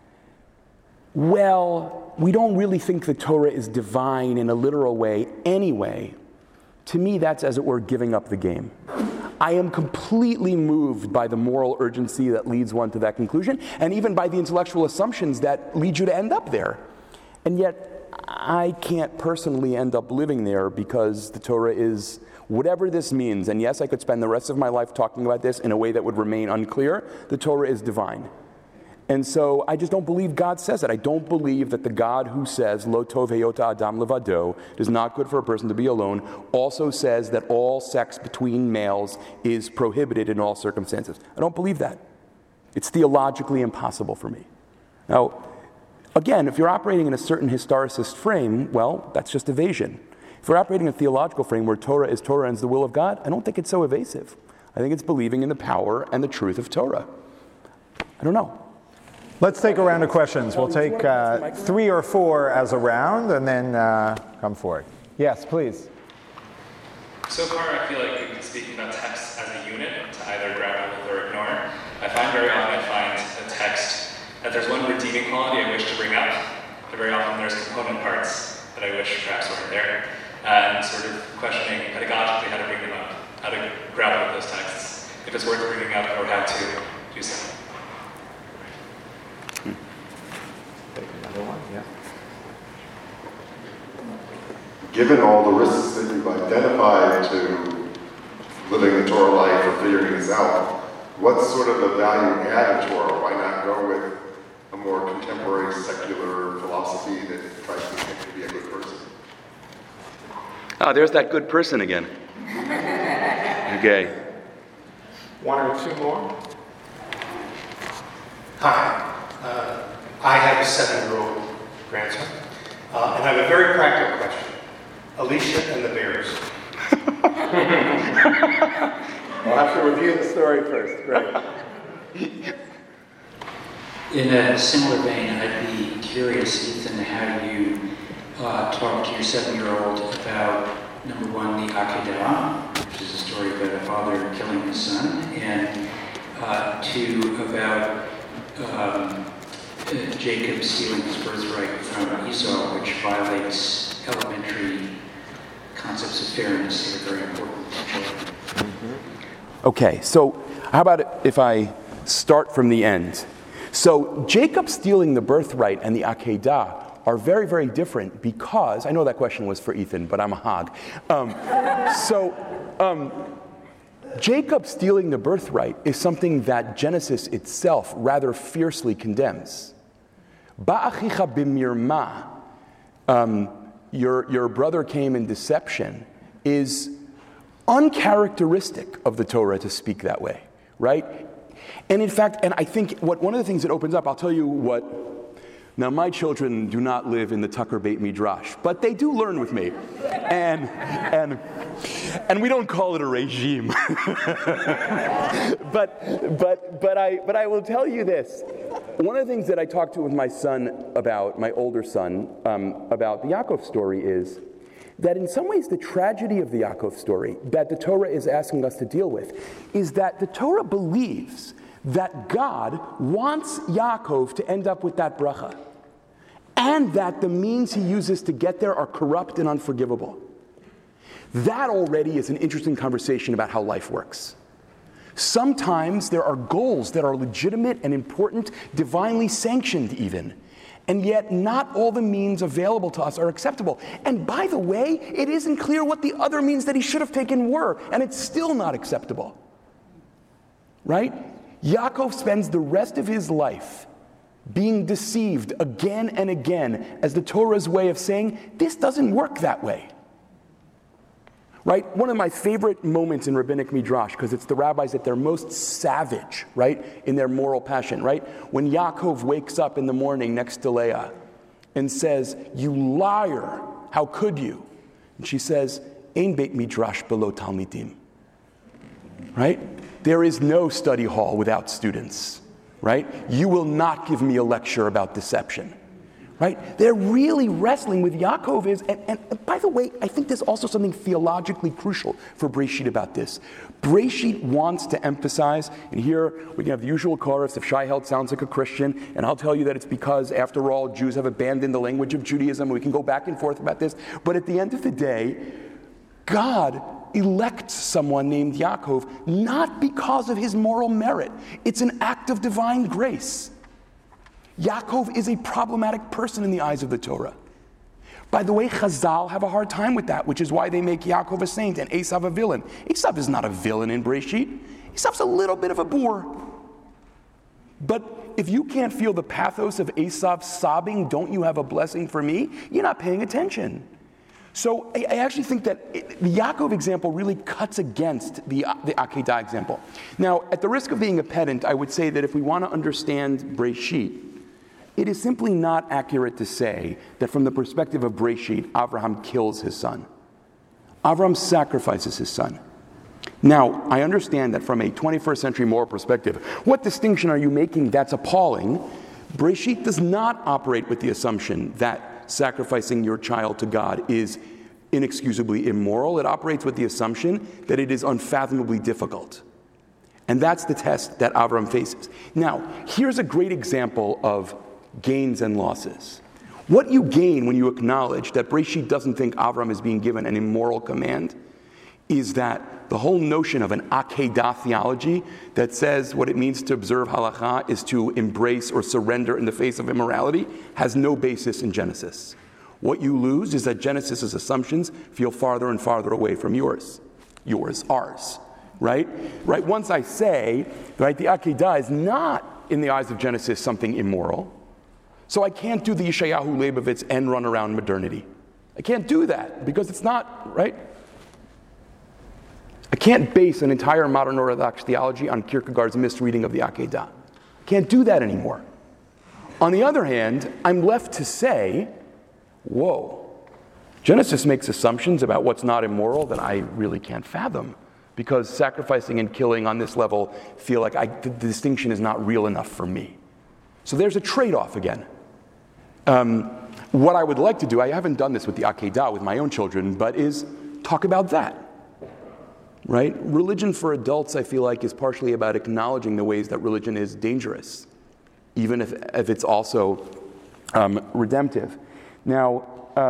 well, we don't really think the Torah is divine in a literal way anyway, to me that's, as it were, giving up the game. I am completely moved by the moral urgency that leads one to that conclusion, and even by the intellectual assumptions that lead you to end up there. And yet, I can't personally end up living there because the Torah is whatever this means. And yes, I could spend the rest of my life talking about this in a way that would remain unclear. The Torah is divine. And so I just don't believe God says that. I don't believe that the God who says, Lo tov heyota adam levado, it is not good for a person to be alone, also says that all sex between males is prohibited in all circumstances. I don't believe that. It's theologically impossible for me. Now, again, if you're operating in a certain historicist frame, well, that's just evasion. If you're operating in a theological frame where Torah is Torah and is the will of God, I don't think it's so evasive. I think it's believing in the power and the truth of Torah. I don't know. Let's take a round of questions. We'll take 3 or 4 as a round, and then come forward. Yes, please. So far, I feel like we've been speaking about text as a unit to either grapple with or ignore. I find a text that there's one redeeming quality I wish to bring up, but very often there's component parts that I wish perhaps weren't there, and sort of questioning pedagogically how to bring them up, how to grapple with those texts, if it's worth bringing up or how to do so. Given all the risks that you've identified to living the Torah life or figuring this out, what's sort of the value add in Torah? Why not go with a more contemporary secular philosophy that tries to think to be a good person? Oh, there's that good person again. Okay. 1 or 2 more? Hi. I have a 7-year-old grandson, and I have a very practical question. Alicia and the Bears. We'll have to review the story first. Great. In a similar vein, I'd be curious, Ethan, how you talk to your 7-year-old about, number 1, the Akedah, which is a story about a father killing his son, and 2, about Jacob stealing his birthright from Esau, which violates elementary concepts of fairness that are very important to children. Okay, so how about if I start from the end? So Jacob stealing the birthright and the Akedah are very, very different because, I know that question was for Ethan, but I'm a hog. Jacob stealing the birthright is something that Genesis itself rather fiercely condemns. Ba'achicha b'mirma, your brother came in deception, is uncharacteristic of the Torah to speak that way, right? And in fact, and I think one of the things it opens up, I'll tell you what Now, my children do not live in the Tucker Beit Midrash, but they do learn with me. And we don't call it a regime. but I will tell you this. One of the things that I talked to with my son about, my older son, about the Yaakov story is that in some ways the tragedy of the Yaakov story that the Torah is asking us to deal with is that the Torah believes that God wants Yaakov to end up with that bracha, and that the means he uses to get there are corrupt and unforgivable. That already is an interesting conversation about how life works. Sometimes there are goals that are legitimate and important, divinely sanctioned even, and yet not all the means available to us are acceptable. And by the way, it isn't clear what the other means that he should have taken were, and it's still not acceptable. Right? Yaakov spends the rest of his life being deceived again and again as the Torah's way of saying, this doesn't work that way. Right? One of my favorite moments in Rabbinic Midrash, because it's the rabbis at their most savage, right, in their moral passion, right? When Yaakov wakes up in the morning next to Leah and says, you liar, how could you? And she says, Ein Beit Midrash below Talmidim. Right? There is no study hall without students. Right? You will not give me a lecture about deception. Right? They're really wrestling with Yaakov is, and by the way, I think there's also something theologically crucial for Breshit about this. Breshit wants to emphasize, and here we can have the usual chorus, if Shai Held sounds like a Christian, and I'll tell you that it's because, after all, Jews have abandoned the language of Judaism, and we can go back and forth about this, but at the end of the day, God elects someone named Yaakov not because of his moral merit. It's an act of divine grace. Yaakov is a problematic person in the eyes of the Torah. By the way, Chazal have a hard time with that, which is why they make Yaakov a saint and Esav a villain. Esav is not a villain in Breshit. Esav's a little bit of a boor. But if you can't feel the pathos of Esav sobbing, don't you have a blessing for me? You're not paying attention. So I actually think that the Yaakov example really cuts against the Akedah example. Now, at the risk of being a pedant, I would say that if we want to understand Breshit, it is simply not accurate to say that from the perspective of Breshit, Avraham kills his son. Avraham sacrifices his son. Now, I understand that from a 21st century moral perspective, what distinction are you making that's appalling? Breshit does not operate with the assumption that sacrificing your child to God is inexcusably immoral. It operates with the assumption that it is unfathomably difficult. And that's the test that Avram faces. Now, here's a great example of gains and losses. What you gain when you acknowledge that Breshit doesn't think Avram is being given an immoral command is that the whole notion of an Akedah theology that says what it means to observe halakha is to embrace or surrender in the face of immorality has no basis in Genesis. What you lose is that Genesis's assumptions feel farther and farther away from yours, ours, right? Once I say, right, the Akedah is not, in the eyes of Genesis, something immoral, so I can't do the Yeshayahu Leibovitz end run around modernity. I can't do that because it's not, right? I can't base an entire modern Orthodox theology on Kierkegaard's misreading of the Akedah. Can't do that anymore. On the other hand, I'm left to say, whoa, Genesis makes assumptions about what's not immoral that I really can't fathom, because sacrificing and killing on this level feel like the distinction is not real enough for me. So there's a trade-off again. What I would like to do, I haven't done this with the Akedah with my own children, but is talk about that. Right? Religion for adults, I feel like, is partially about acknowledging the ways that religion is dangerous, even if it's also redemptive. Now,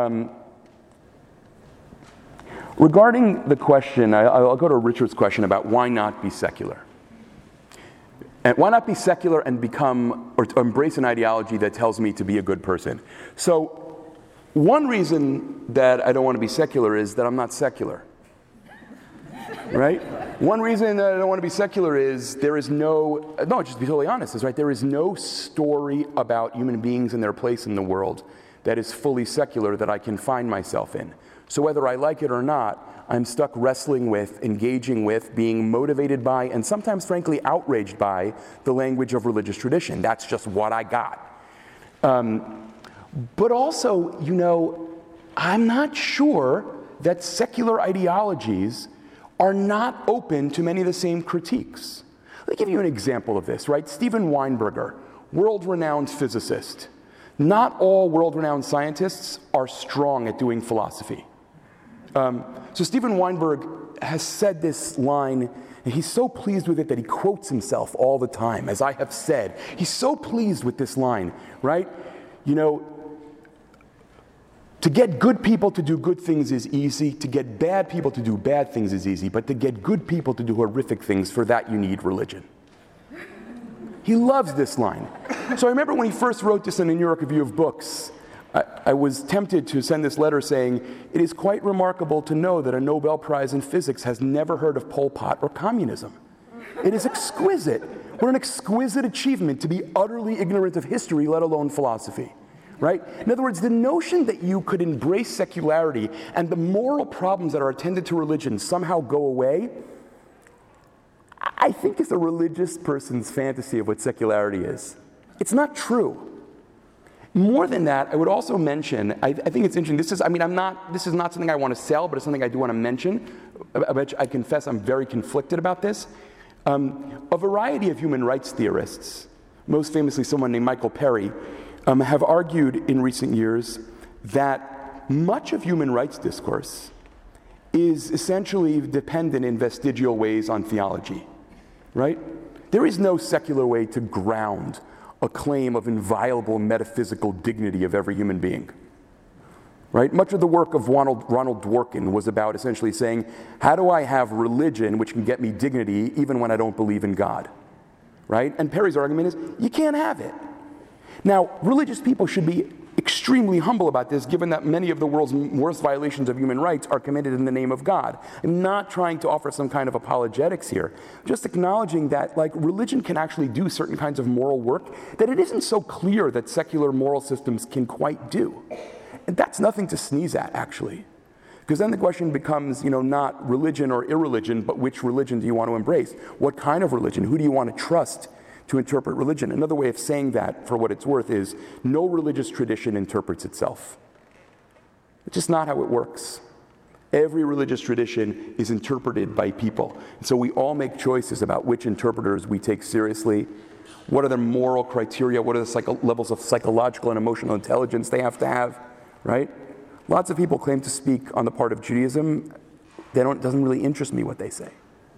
regarding the question, I'll go to Richard's question about why not be secular. And why not be secular and become, or to embrace an ideology that tells me to be a good person? So, one reason that I don't want to be secular is that I'm not secular. Right? One reason that I don't want to be secular is just to be totally honest, is right, there is no story about human beings and their place in the world that is fully secular that I can find myself in. So whether I like it or not, I'm stuck wrestling with, engaging with, being motivated by, and sometimes frankly outraged by the language of religious tradition. That's just what I got. But also, I'm not sure that secular ideologies are not open to many of the same critiques. Let me give you an example of this, right? Steven Weinberger, world-renowned physicist. Not all world-renowned scientists are strong at doing philosophy. So Steven Weinberg has said this line, and he's so pleased with it that he quotes himself all the time, as I have said. He's so pleased with this line, right? To get good people to do good things is easy. To get bad people to do bad things is easy. But to get good people to do horrific things, for that you need religion. He loves this line. So I remember when he first wrote this in the New York Review of Books, I was tempted to send this letter saying, it is quite remarkable to know that a Nobel Prize in physics has never heard of Pol Pot or communism. It is exquisite. What an exquisite achievement to be utterly ignorant of history, let alone philosophy. Right? In other words, the notion that you could embrace secularity and the moral problems that are attendant to religion somehow go away, I think is a religious person's fantasy of what secularity is. It's not true. More than that, I would also mention, I think it's interesting, this is not something I want to sell, but it's something I do want to mention, which I confess I'm very conflicted about this. A variety of human rights theorists, most famously someone named Michael Perry, have argued in recent years that much of human rights discourse is essentially dependent in vestigial ways on theology, right? There is no secular way to ground a claim of inviolable metaphysical dignity of every human being, right? Much of the work of Ronald Dworkin was about essentially saying, how do I have religion which can get me dignity even when I don't believe in God, right? And Perry's argument is, you can't have it. Now, religious people should be extremely humble about this, given that many of the world's worst violations of human rights are committed in the name of God. I'm not trying to offer some kind of apologetics here, just acknowledging that, religion can actually do certain kinds of moral work that it isn't so clear that secular moral systems can quite do. And that's nothing to sneeze at, actually. Because then the question becomes, not religion or irreligion, but which religion do you want to embrace? What kind of religion? Who do you want to trust to interpret religion? Another way of saying that, for what it's worth, is no religious tradition interprets itself. It's just not how it works. Every religious tradition is interpreted by people. And so we all make choices about which interpreters we take seriously. What are their moral criteria? What are the levels of psychological and emotional intelligence they have to have, right? Lots of people claim to speak on the part of Judaism. It doesn't really interest me what they say.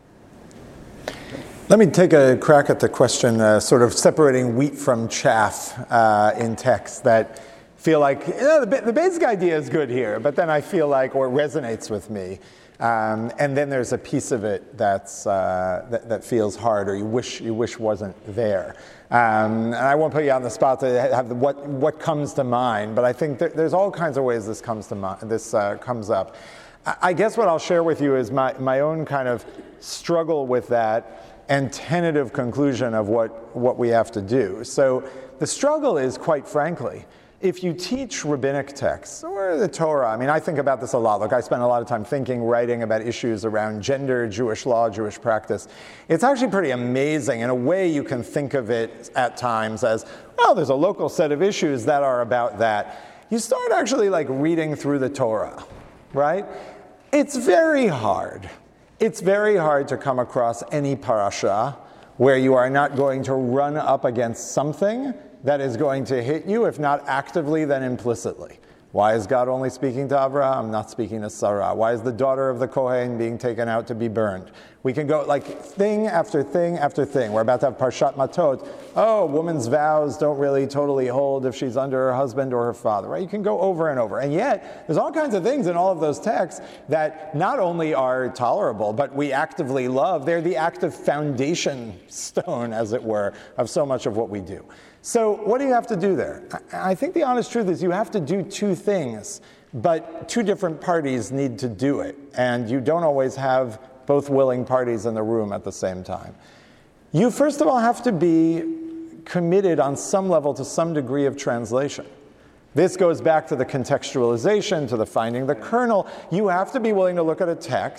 Let me take a crack at the question, sort of separating wheat from chaff in text that feel like, the basic idea is good here, but then I feel like, or resonates with me, and then there's a piece of it that feels hard, or you wish wasn't there. And I won't put you on the spot to have what comes to mind, but I think there's all kinds of ways this comes up. I guess what I'll share with you is my own kind of struggle with that and tentative conclusion of what we have to do. So the struggle is, quite frankly, if you teach rabbinic texts or the Torah, I think about this a lot. Look, I spend a lot of time thinking, writing about issues around gender, Jewish law, Jewish practice. It's actually pretty amazing. In a way, you can think of it at times as, well, there's a local set of issues that are about that. You start actually reading through the Torah, right? It's very hard. It's very hard to come across any parasha where you are not going to run up against something that is going to hit you, if not actively, then implicitly. Why is God only speaking to Abraham, not speaking to Sarah? Why is the daughter of the Kohen being taken out to be burned? We can go thing after thing after thing. We're about to have Parshat Matot. Oh, woman's vows don't really totally hold if she's under her husband or her father, right? You can go over and over. And yet, there's all kinds of things in all of those texts that not only are tolerable, but we actively love. They're the active foundation stone, as it were, of so much of what we do. So what do you have to do there? I think the honest truth is you have to do two things, but two different parties need to do it. And you don't always have both willing parties in the room at the same time. You, first of all, have to be committed on some level to some degree of translation. This goes back to the contextualization, to the finding the kernel. You have to be willing to look at a text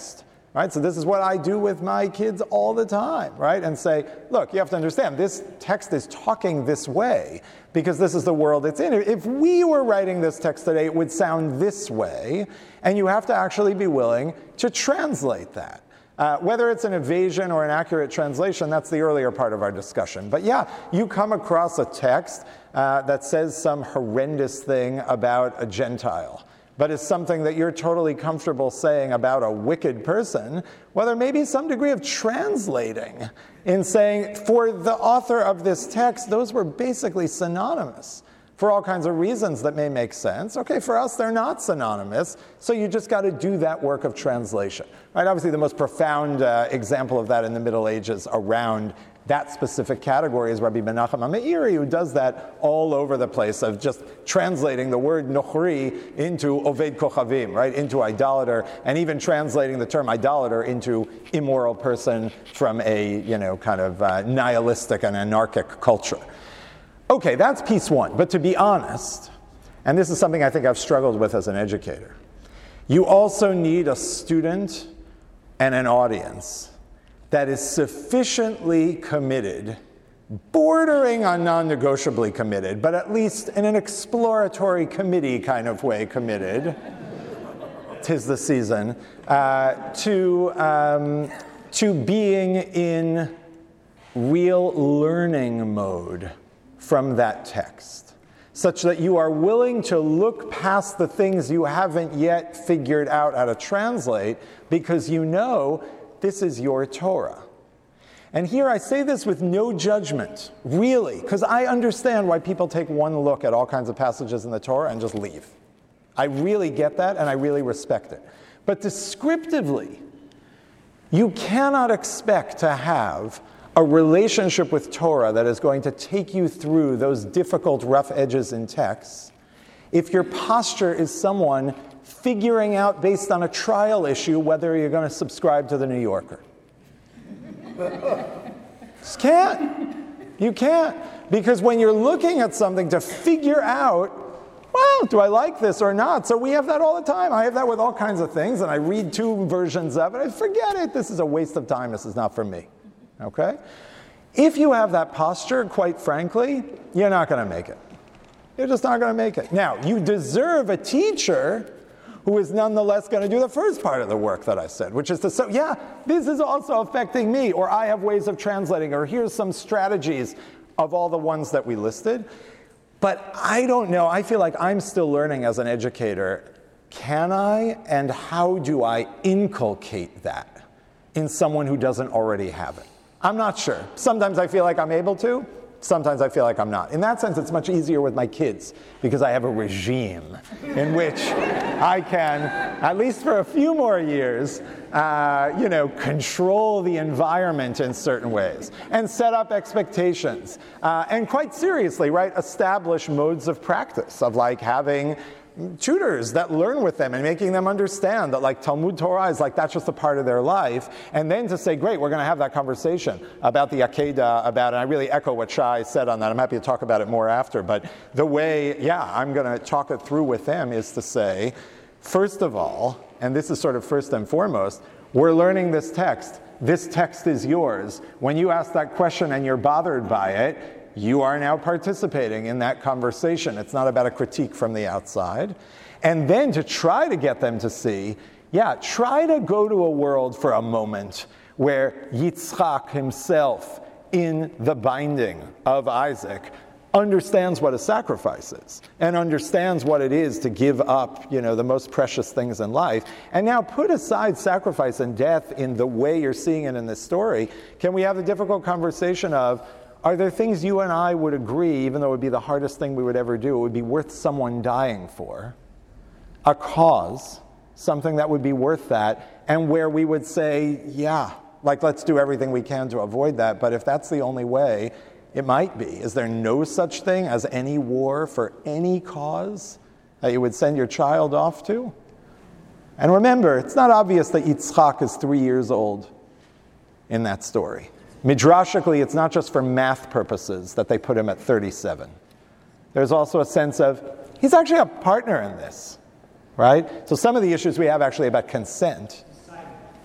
right? So this is what I do with my kids all the time, right? And say, look, you have to understand, this text is talking this way because this is the world it's in. If we were writing this text today, it would sound this way, and you have to actually be willing to translate that. Whether it's an evasion or an accurate translation, that's the earlier part of our discussion. But yeah, you come across a text that says some horrendous thing about a Gentile, but it's something that you're totally comfortable saying about a wicked person, well, there may be some degree of translating in saying, for the author of this text, those were basically synonymous for all kinds of reasons that may make sense. Okay, for us, they're not synonymous, so you just got to do that work of translation. Right? Obviously, the most profound example of that in the Middle Ages around that specific category is Rabbi Menachem HaMeiri, who does that all over the place of just translating the word nochri into oved kochavim, right, into idolater, and even translating the term idolater into immoral person from a, kind of nihilistic and anarchic culture. Okay, that's piece one. But to be honest, and this is something I think I've struggled with as an educator, you also need a student and an audience that is sufficiently committed, bordering on non-negotiably committed, but at least in an exploratory committee kind of way committed, 'tis the season, to being in real learning mode from that text, such that you are willing to look past the things you haven't yet figured out how to translate because you know this is your Torah. And here I say this with no judgment, really, because I understand why people take one look at all kinds of passages in the Torah and just leave. I really get that, and I really respect it. But descriptively, you cannot expect to have a relationship with Torah that is going to take you through those difficult, rough edges in text if your posture is someone figuring out based on a trial issue whether you're going to subscribe to the New Yorker. Just can't. You can't. Because when you're looking at something to figure out, well, do I like this or not? So we have that all the time. I have that with all kinds of things, and I read two versions of it. I forget it. This is a waste of time. This is not for me. Okay? If you have that posture, quite frankly, you're not going to make it. You're just not going to make it. Now, you deserve a teacher who is nonetheless going to do the first part of the work that I said, which is to say, yeah, this is also affecting me, or I have ways of translating, or here's some strategies of all the ones that we listed. But I don't know. I feel like I'm still learning as an educator. Can I and how do I inculcate that in someone who doesn't already have it? I'm not sure. Sometimes I feel like I'm able to. Sometimes I feel like I'm not. In that sense, it's much easier with my kids because I have a regime in which I can, at least for a few more years, control the environment in certain ways and set up expectations. And quite seriously, right, establish modes of practice of like having tutors that learn with them and making them understand that like Talmud Torah is like that's just a part of their life, and then to say, great, we're going to have that conversation about the Akedah, and I really echo what Shai said on that. I'm happy to talk about it more after, but the way, I'm going to talk it through with them is to say, first of all, and this is sort of first and foremost, we're learning this text. This text is yours. When you ask that question and you're bothered by it, you are now participating in that conversation. It's not about a critique from the outside. And then to try to get them to see, try to go to a world for a moment where Yitzchak himself, in the binding of Isaac, understands what a sacrifice is and understands what it is to give up, the most precious things in life. And now put aside sacrifice and death in the way you're seeing it in this story. Can we have the difficult conversation of, are there things you and I would agree, even though it would be the hardest thing we would ever do, it would be worth someone dying for? A cause, something that would be worth that, and where we would say, let's do everything we can to avoid that, but if that's the only way, it might be. Is there no such thing as any war for any cause that you would send your child off to? And remember, it's not obvious that Yitzchak is 3 years old in that story. Midrashically, it's not just for math purposes that they put him at 37. There's also a sense of, he's actually a partner in this, right? So some of the issues we have actually about consent.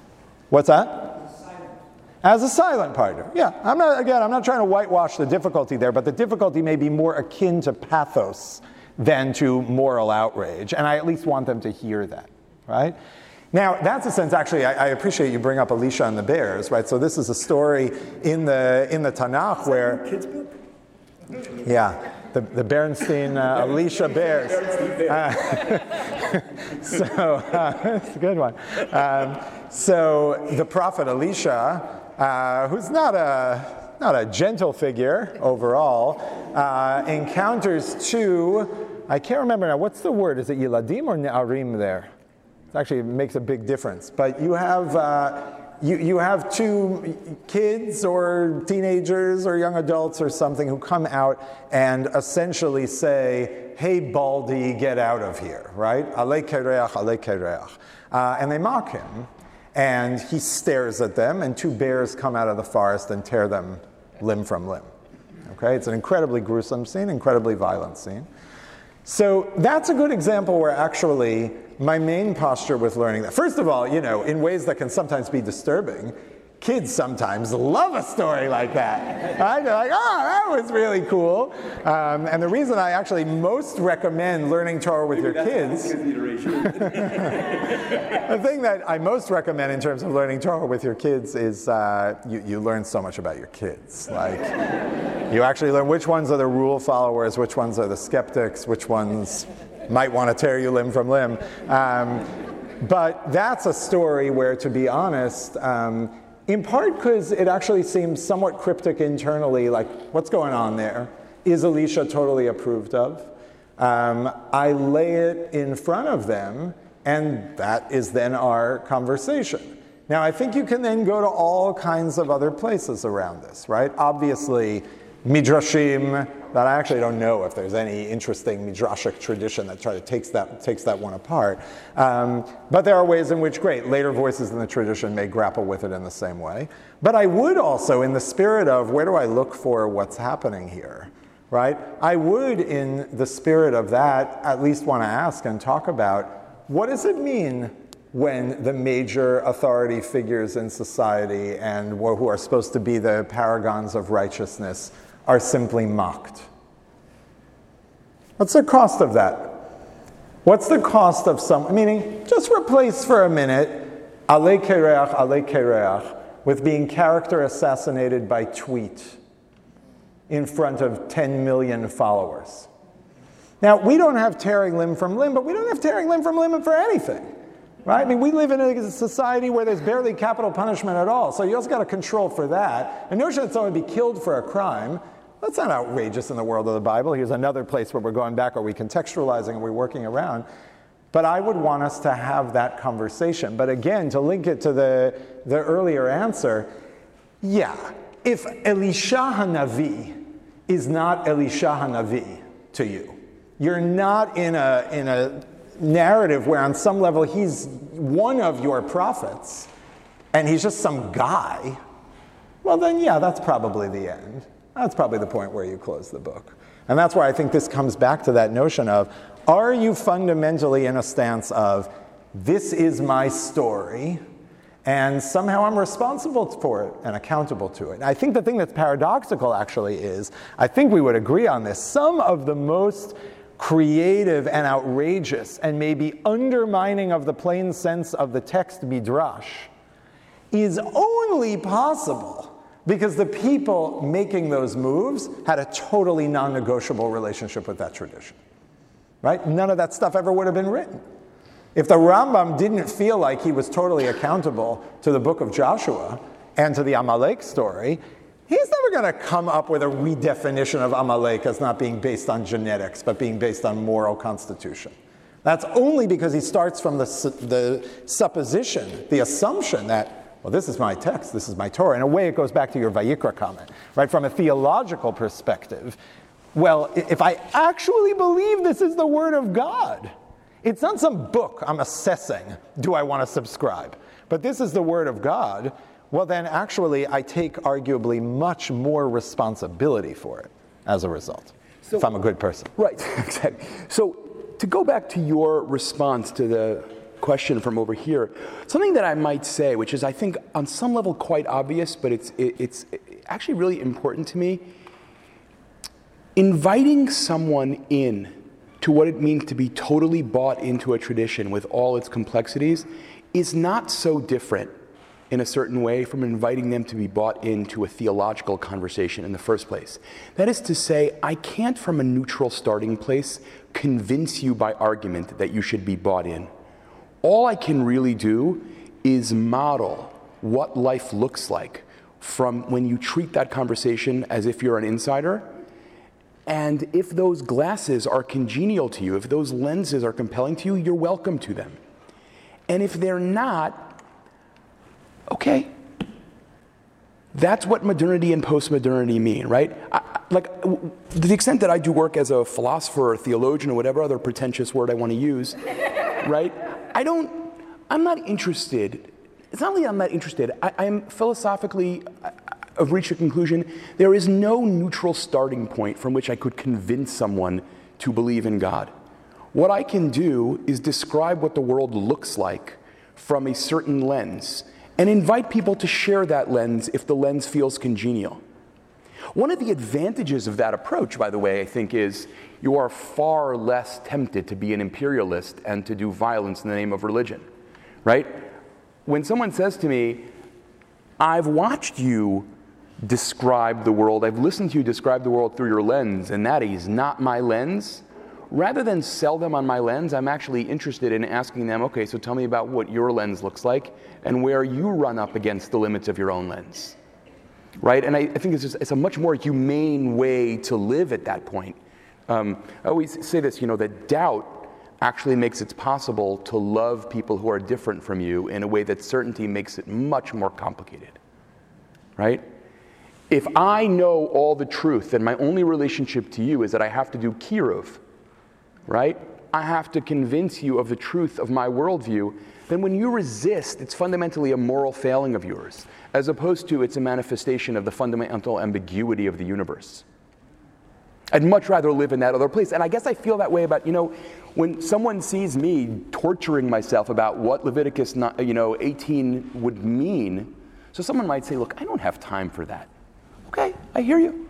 What's that? As a silent partner. Yeah, I'm not trying to whitewash the difficulty there, but the difficulty may be more akin to pathos than to moral outrage, and I at least want them to hear that, right? Now, that's a sense, actually, I appreciate you bring up Elisha and the bears, right? So this is a story in the Tanakh where... Kids book? Yeah, the Bernstein Elisha Bears. It's a good one. So the prophet Elisha, who's not a gentle figure overall, encounters two, I can't remember now, what's the word? Is it Yiladim or Ne'arim there? It actually makes a big difference. But you have... You have two kids or teenagers or young adults or something who come out and essentially say, hey, Baldy, get out of here, right? Alei kereach, alei kereach. And they mock him. And he stares at them, and two bears come out of the forest and tear them limb from limb. Okay? It's an incredibly gruesome scene, incredibly violent scene. So that's a good example where actually my main posture with learning that, first of all, in ways that can sometimes be disturbing, kids sometimes love a story like that. Right? They're like, oh, that was really cool. And the reason I actually most recommend learning Torah with your kids, the thing that I most recommend in terms of learning Torah with your kids is you learn so much about your kids. Like, you actually learn which ones are the rule followers, which ones are the skeptics, which ones might want to tear you limb from limb. But that's a story where, to be honest, in part because it actually seems somewhat cryptic internally, like, what's going on there? Is Elisha totally approved of? I lay it in front of them, and that is then our conversation. Now, I think you can then go to all kinds of other places around this, right? Obviously, midrashim, that I actually don't know if there's any interesting midrashic tradition that takes that one apart. But there are ways in which, later voices in the tradition may grapple with it in the same way. But I would also, in the spirit of where do I look for what's happening here, right? I would, in the spirit of that, at least want to ask and talk about, what does it mean when the major authority figures in society and who are supposed to be the paragons of righteousness are simply mocked? What's the cost of that? What's the cost of meaning, just replace for a minute alei kereach with being character assassinated by tweet in front of 10 million followers. Now, we don't have tearing limb from limb, but we don't have tearing limb from limb for anything. Right? I mean, we live in a society where there's barely capital punishment at all, so you also got to control for that. The notion that someone would be killed for a crime, that's not outrageous in the world of the Bible. Here's another place where we're going back, or we're contextualizing, and we're working around. But I would want us to have that conversation. But again, to link it to the earlier answer, yeah, if Elisha HaNavi is not Elisha HaNavi to you, you're not in a narrative where on some level he's one of your prophets and he's just some guy, well then yeah, that's probably the end. That's probably the point where you close the book. And that's why I think this comes back to that notion of, are you fundamentally in a stance of, this is my story, and somehow I'm responsible for it and accountable to it? And I think the thing that's paradoxical actually is, I think we would agree on this, some of the most creative and outrageous and maybe undermining of the plain sense of the text midrash is only possible because the people making those moves had a totally non-negotiable relationship with that tradition. Right? None of that stuff ever would have been written. If the Rambam didn't feel like he was totally accountable to the book of Joshua and to the Amalek story, he's never going to come up with a redefinition of Amalek as not being based on genetics, but being based on moral constitution. That's only because he starts from the supposition, the assumption that, well, this is my text, this is my Torah. In a way, it goes back to your Vayikra comment, right? From a theological perspective, well, if I actually believe this is the Word of God, it's not some book I'm assessing, do I want to subscribe? But this is the Word of God, well then actually I take arguably much more responsibility for it as a result, if I'm a good person. Right, exactly. So to go back to your response to the question from over here. Something that I might say, which is I think on some level quite obvious, but it's actually really important to me. Inviting someone in to what it means to be totally bought into a tradition with all its complexities is not so different in a certain way from inviting them to be bought into a theological conversation in the first place. That is to say, I can't from a neutral starting place convince you by argument that you should be bought in. All I can really do is model what life looks like from when you treat that conversation as if you're an insider. And if those glasses are congenial to you, if those lenses are compelling to you, you're welcome to them. And if they're not, okay. That's what modernity and postmodernity mean, right? To the extent that I do work as a philosopher or theologian or whatever other pretentious word I want to use, right? I'm not interested. It's not only I'm not interested, I'm philosophically, I've reached a conclusion. There is no neutral starting point from which I could convince someone to believe in God. What I can do is describe what the world looks like from a certain lens and invite people to share that lens if the lens feels congenial. One of the advantages of that approach, by the way, I think is you are far less tempted to be an imperialist and to do violence in the name of religion, right? When someone says to me, I've watched you describe the world, I've listened to you describe the world through your lens, and that is not my lens, rather than sell them on my lens, I'm actually interested in asking them, okay, so tell me about what your lens looks like and where you run up against the limits of your own lens, right? And I think it's a much more humane way to live at that point. I always say this, that doubt actually makes it possible to love people who are different from you in a way that certainty makes it much more complicated, right? If I know all the truth, then my only relationship to you is that I have to do kiruv, right? I have to convince you of the truth of my worldview. Then when you resist, it's fundamentally a moral failing of yours, as opposed to it's a manifestation of the fundamental ambiguity of the universe. I'd much rather live in that other place. And I guess I feel that way about, when someone sees me torturing myself about what Leviticus 18 would mean, so someone might say, look, I don't have time for that. Okay, I hear you.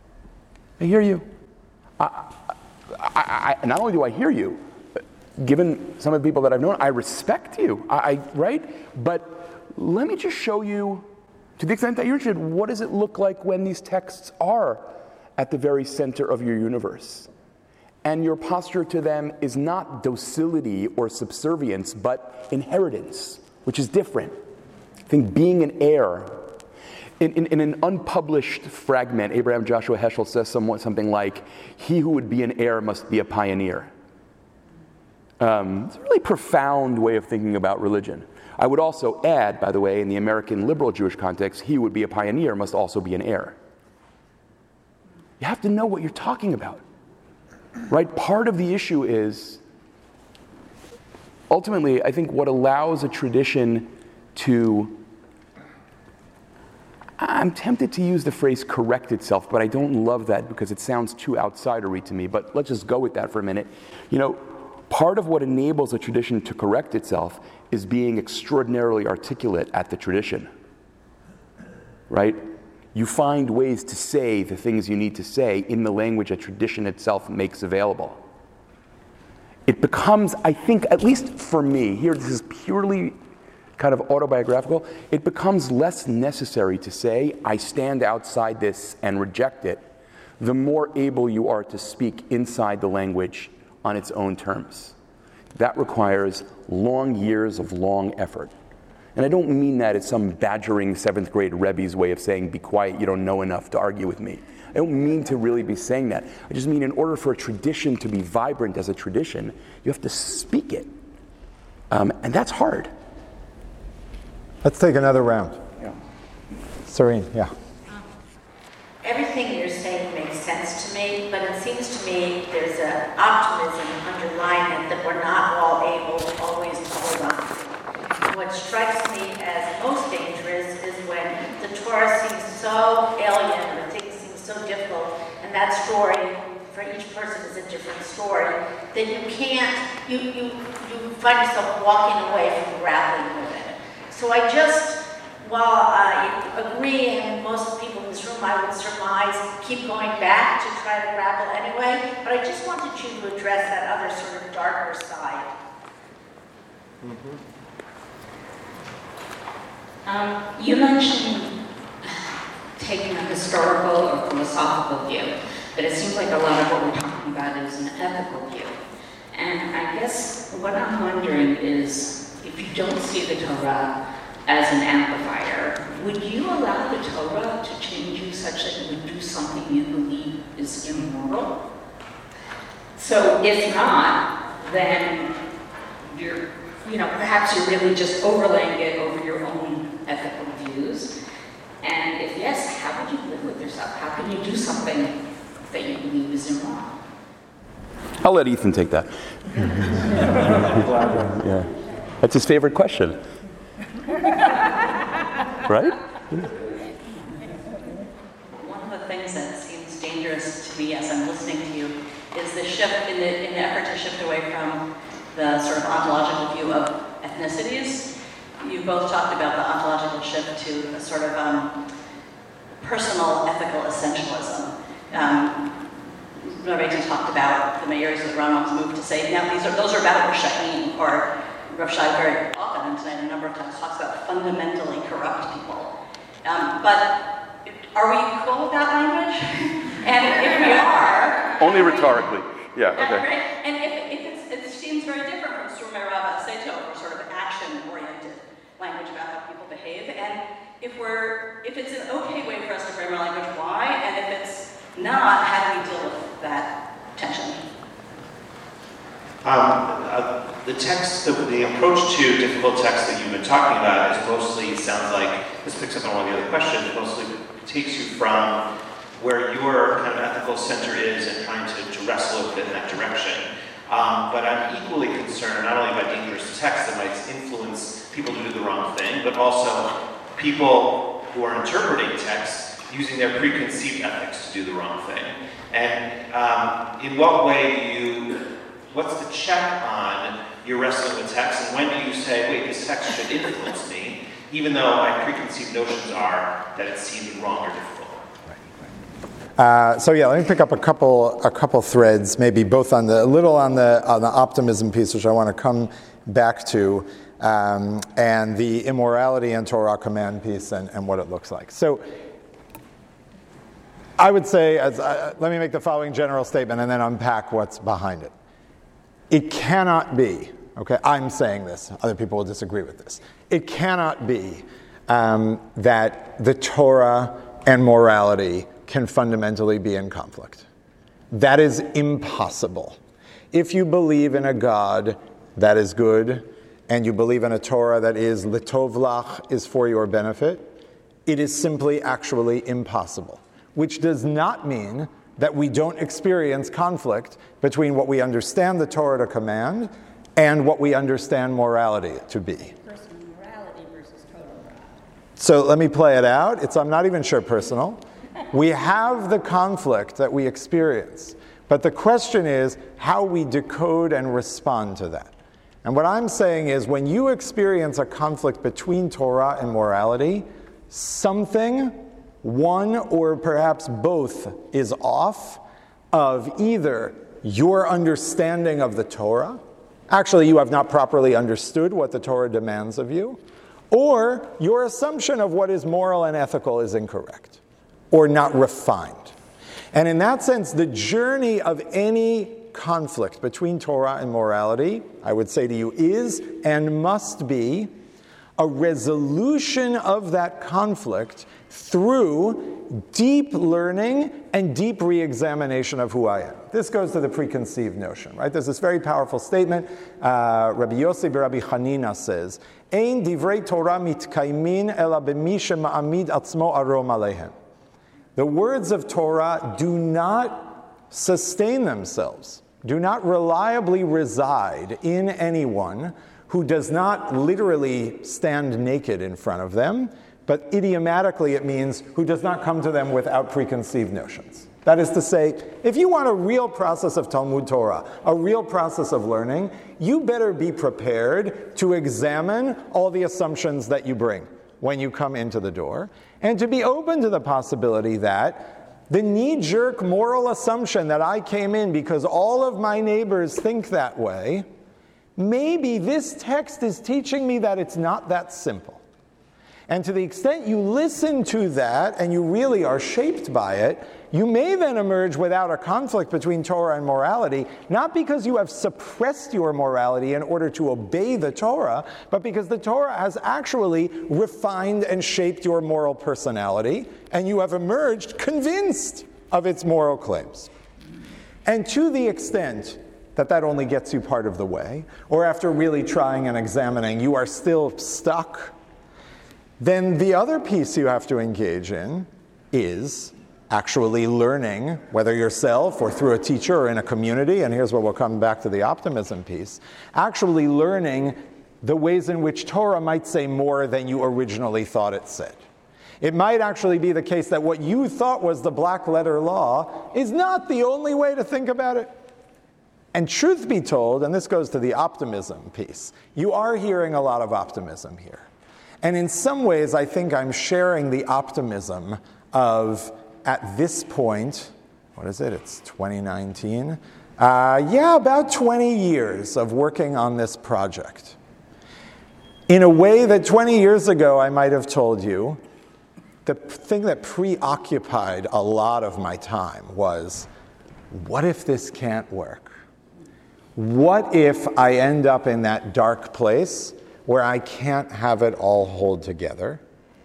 Not only do I hear you, given some of the people that I've known, I respect you, right? But let me just show you, to the extent that you're interested, what does it look like when these texts are at the very center of your universe? And your posture to them is not docility or subservience, but inheritance, which is different. I think being an heir. In an unpublished fragment, Abraham Joshua Heschel says something like, he who would be an heir must be a pioneer. It's a really profound way of thinking about religion. I would also add, by the way, in the American liberal Jewish context, he who would be a pioneer must also be an heir. You have to know what you're talking about, right? Part of the issue is, ultimately, I think what allows a tradition to, I'm tempted to use the phrase correct itself, but I don't love that because it sounds too outsidery to me, but let's just go with that for a minute. Part of what enables a tradition to correct itself is being extraordinarily articulate at the tradition, right? You find ways to say the things you need to say in the language a tradition itself makes available. It becomes, I think, at least for me, here this is purely kind of autobiographical, it becomes less necessary to say, I stand outside this and reject it, the more able you are to speak inside the language on its own terms. That requires long years of long effort. And I don't mean that as some badgering 7th grade Rebbe's way of saying, be quiet, you don't know enough to argue with me. I don't mean to really be saying that. I just mean in order for a tradition to be vibrant as a tradition, you have to speak it. And that's hard. Let's take another round. Yeah. Serene, yeah. Everything you're saying makes sense to me, but it seems to me there's an optimism underlying it that we're not all able always to hold on to. And what strikes me as most dangerous is when the Torah seems so alien or things seem so difficult, and that story for each person is a different story, that you can't, you find yourself walking away from grappling with it. So I just, while I agree, and most people in this room, I would surmise, keep going back to try to grapple anyway, but I just wanted you to address that other sort of darker side. You mentioned taking a historical or philosophical view, but it seems like a lot of what we're talking about is an ethical view. And I guess what I'm wondering is, if you don't see the Torah as an amplifier, would you allow the Torah to change you such that you would do something you believe is immoral? So if not, then perhaps you're really just overlaying it over your own ethical views. And if yes, how would you live with yourself? How can you do something that you believe is immoral? I'll let Ethan take that. Yeah. That's his favorite question. Right? One of the things that seems dangerous to me as I'm listening to you is the shift in the effort to shift away from the sort of ontological view of ethnicities. You both talked about the ontological shift to a sort of personal ethical essentialism. Rabbi talked about the Meir's of the Rambam's move to say, now those are about Rishayim, or Rav Shai very often, and tonight a number of times, talks about fundamentally corrupt people. But are we cool with that language? And if we are... Only rhetorically. Yeah, okay. Right? And if it seems very different from Surmei Rabba Seto, or sort of action-oriented language about how people behave. And if it's an okay way for us to frame our language, why? And if it's not, how do we deal with that tension? The text, the approach to difficult text that you've been talking about is mostly, sounds like, this picks up on one of the other questions, it mostly takes you from where your kind of ethical center is and trying to wrestle with it in that direction. But I'm equally concerned not only by dangerous text that might influence people to do the wrong thing, but also people who are interpreting text using their preconceived ethics to do the wrong thing. And in what way what's the check on your wrestling with text, and when do you say, wait, this text should influence me, even though my preconceived notions are that it seems wrong or difficult? So yeah, let me pick up a couple threads, maybe both on the optimism piece, which I want to come back to, and the immorality and Torah command piece and what it looks like. So I would say, let me make the following general statement and then unpack what's behind it. It cannot be, okay, I'm saying this, other people will disagree with this. It cannot be that the Torah and morality can fundamentally be in conflict. That is impossible. If you believe in a God that is good, and you believe in a Torah that is litov lach, is for your benefit, it is simply actually impossible. Which does not mean that we don't experience conflict between what we understand the Torah to command and what we understand morality to be. Morality versus total morality. So let me play it out. I'm not even sure personal. We have the conflict that we experience, but the question is how we decode and respond to that. And what I'm saying is when you experience a conflict between Torah and morality, something, one or perhaps both, is off of either your understanding of the Torah, actually you have not properly understood what the Torah demands of you, or your assumption of what is moral and ethical is incorrect or not refined. And in that sense, the journey of any conflict between Torah and morality, I would say to you, is and must be a resolution of that conflict through deep learning and deep re-examination of who I am. This goes to the preconceived notion, right? There's this very powerful statement. Rabbi Yossi Rabbi Hanina says, "Ein divrei Torah mitkaimin ela b'mi shema'amid atzmo arom alehem." The words of Torah do not sustain themselves, do not reliably reside in anyone who does not literally stand naked in front of them, but idiomatically it means who does not come to them without preconceived notions. That is to say, if you want a real process of Talmud Torah, a real process of learning, you better be prepared to examine all the assumptions that you bring when you come into the door, and to be open to the possibility that the knee-jerk moral assumption that I came in because all of my neighbors think that way, maybe this text is teaching me that it's not that simple. And to the extent you listen to that and you really are shaped by it, you may then emerge without a conflict between Torah and morality, not because you have suppressed your morality in order to obey the Torah, but because the Torah has actually refined and shaped your moral personality, and you have emerged convinced of its moral claims. And to the extent that that only gets you part of the way, or after really trying and examining, you are still stuck, then the other piece you have to engage in is actually learning, whether yourself or through a teacher or in a community, and here's where we'll come back to the optimism piece, actually learning the ways in which Torah might say more than you originally thought it said. It might actually be the case that what you thought was the black letter law is not the only way to think about it. And truth be told, and this goes to the optimism piece, you are hearing a lot of optimism here. And in some ways, I think I'm sharing the optimism of, at this point, what is it? It's 2019. About 20 years of working on this project. In a way that 20 years ago I might have told you, the thing that preoccupied a lot of my time was, what if this can't work? What if I end up in that dark place where I can't have it all hold together?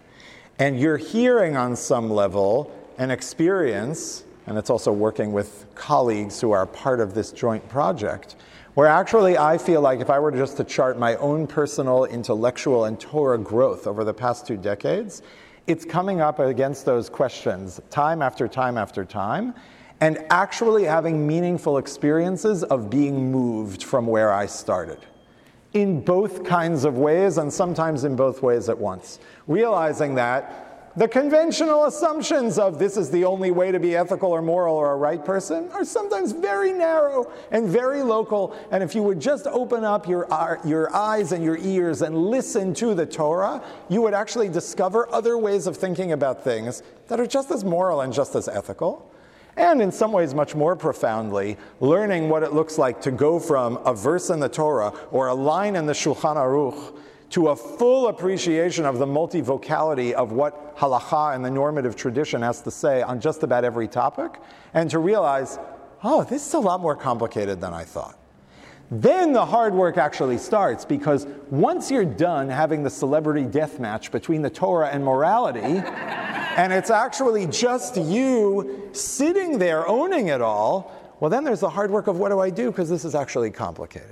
And you're hearing on some level an experience, and it's also working with colleagues who are part of this joint project, where actually I feel like if I were just to chart my own personal intellectual and Torah growth over the past 2 decades, it's coming up against those questions time after time after time, and actually having meaningful experiences of being moved from where I started. In both kinds of ways, and sometimes in both ways at once. Realizing that the conventional assumptions of this is the only way to be ethical or moral or a right person are sometimes very narrow and very local. And if you would just open up your eyes and your ears and listen to the Torah, you would actually discover other ways of thinking about things that are just as moral and just as ethical. And in some ways much more profoundly, learning what it looks like to go from a verse in the Torah or a line in the Shulchan Aruch to a full appreciation of the multivocality of what halakha and the normative tradition has to say on just about every topic, and to realize, oh, this is a lot more complicated than I thought. Then the hard work actually starts, because once you're done having the celebrity death match between the Torah and morality, and it's actually just you sitting there owning it all, well, then there's the hard work of what do I do, because this is actually complicated.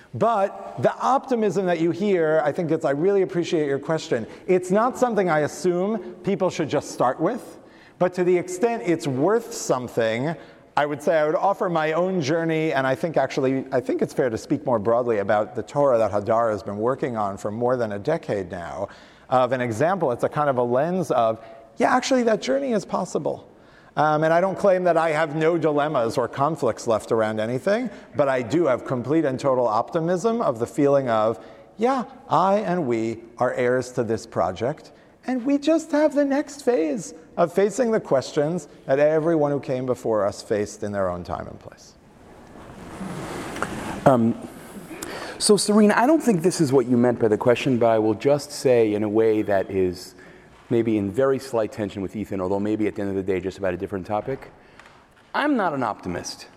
But the optimism that you hear, I think I really appreciate your question. It's not something I assume people should just start with, but to the extent it's worth something, I would say I would offer my own journey, and I think it's fair to speak more broadly about the Torah that Hadar has been working on for more than a decade now, of an example. It's a kind of a lens of, yeah, actually that journey is possible. And I don't claim that I have no dilemmas or conflicts left around anything, but I do have complete and total optimism of the feeling of, yeah, I and we are heirs to this project, and we just have the next phase of facing the questions that everyone who came before us faced in their own time and place. So Serena, I don't think this is what you meant by the question, but I will just say in a way that is maybe in very slight tension with Ethan, although maybe at the end of the day just about a different topic. I'm not an optimist.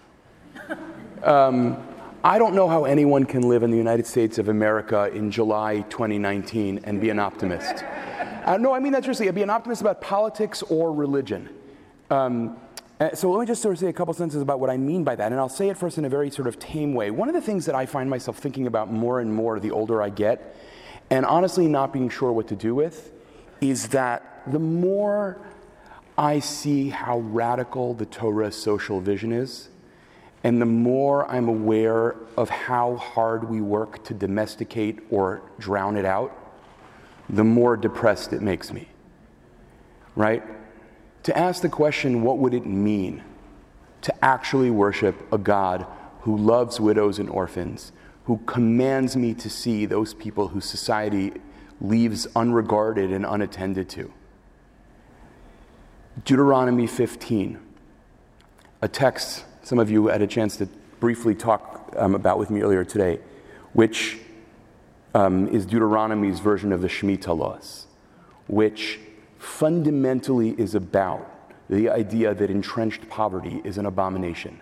I don't know how anyone can live in the United States of America in July 2019 and be an optimist. No, I mean that seriously. I'd be an optimist about politics or religion. So let me just sort of say a couple sentences about what I mean by that, and I'll say it first in a very sort of tame way. One of the things that I find myself thinking about more and more the older I get, and honestly not being sure what to do with, is that the more I see how radical the Torah social vision is, and the more I'm aware of how hard we work to domesticate or drown it out, the more depressed it makes me, right? To ask the question, what would it mean to actually worship a God who loves widows and orphans, who commands me to see those people whose society leaves unregarded and unattended to. Deuteronomy 15, a text some of you had a chance to briefly talk about with me earlier today, which is Deuteronomy's version of the Shemitah laws, which fundamentally is about the idea that entrenched poverty is an abomination.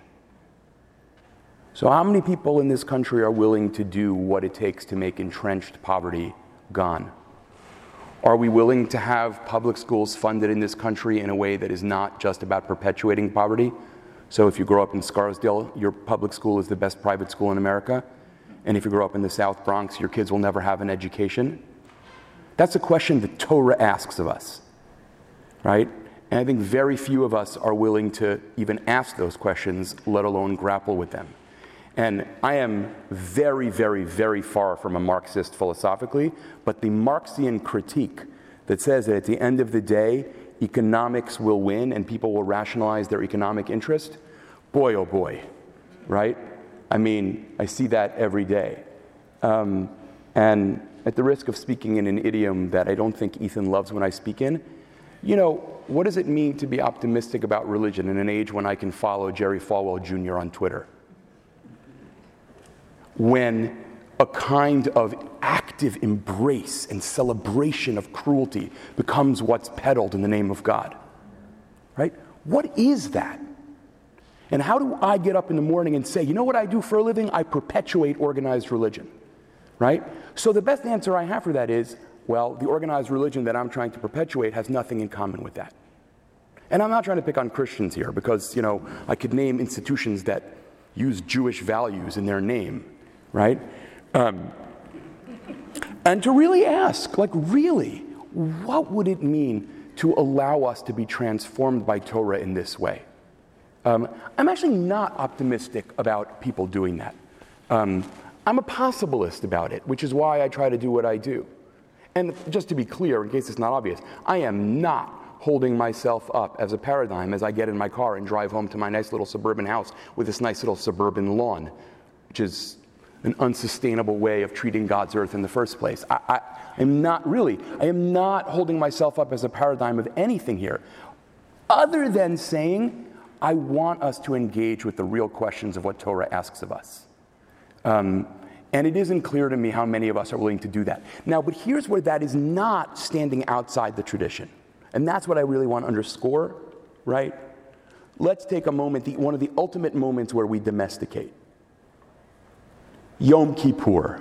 So how many people in this country are willing to do what it takes to make entrenched poverty gone? Are we willing to have public schools funded in this country in a way that is not just about perpetuating poverty? So if you grow up in Scarsdale, your public school is the best private school in America. And if you grow up in the South Bronx, your kids will never have an education. That's a question that Torah asks of us, right? And I think very few of us are willing to even ask those questions, let alone grapple with them. And I am very, very, very far from a Marxist philosophically, but the Marxian critique that says that at the end of the day, economics will win and people will rationalize their economic interest, boy, oh boy, right? I mean, I see that every day. And at the risk of speaking in an idiom that I don't think Ethan loves when I speak in, you know, what does it mean to be optimistic about religion in an age when I can follow Jerry Falwell Jr. on Twitter? When a kind of active embrace and celebration of cruelty becomes what's peddled in the name of God, right? What is that? And how do I get up in the morning and say, you know what I do for a living? I perpetuate organized religion, right? So the best answer I have for that is, well, the organized religion that I'm trying to perpetuate has nothing in common with that. And I'm not trying to pick on Christians here because, you know, I could name institutions that use Jewish values in their name, right? And to really ask, like, really, what would it mean to allow us to be transformed by Torah in this way? I'm actually not optimistic about people doing that. I'm a possibilist about it, which is why I try to do what I do. And just to be clear, in case it's not obvious, I am not holding myself up as a paradigm as I get in my car and drive home to my nice little suburban house with this nice little suburban lawn, which is an unsustainable way of treating God's earth in the first place. I am not holding myself up as a paradigm of anything here, other than saying, I want us to engage with the real questions of what Torah asks of us. And it isn't clear to me how many of us are willing to do that. Now, but here's where that is not standing outside the tradition. And that's what I really want to underscore, right? Let's take a moment, one of the ultimate moments where we domesticate. Yom Kippur.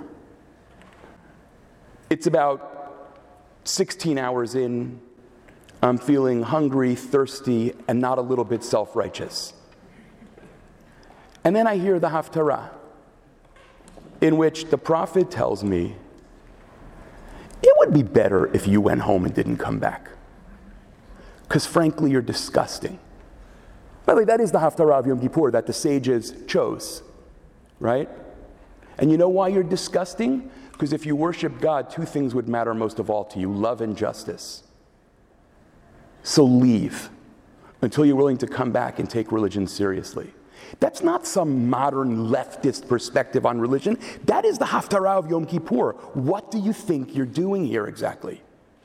It's about 16 hours in. I'm feeling hungry, thirsty, and not a little bit self-righteous. And then I hear the Haftarah, in which the prophet tells me, it would be better if you went home and didn't come back. Because frankly, you're disgusting. By the way, that is the Haftarah of Yom Kippur that the sages chose, right? And you know why you're disgusting? Because if you worship God, two things would matter most of all to you: love and justice. So leave until you're willing to come back and take religion seriously. That's not some modern leftist perspective on religion. That is the Haftarah of Yom Kippur. What do you think you're doing here exactly?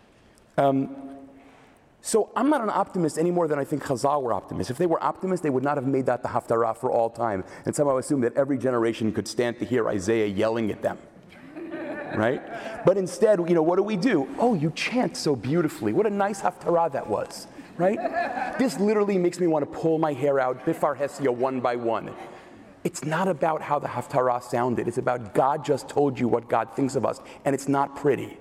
So I'm not an optimist any more than I think Chazal were optimists. If they were optimists, they would not have made that the Haftarah for all time and somehow assume that every generation could stand to hear Isaiah yelling at them, right? But instead, you know, what do? Oh, you chant so beautifully. What a nice Haftarah that was, right? This literally makes me want to pull my hair out, Bifar Hesia, one by one. It's not about how the Haftarah sounded. It's about God just told you what God thinks of us, and it's not pretty.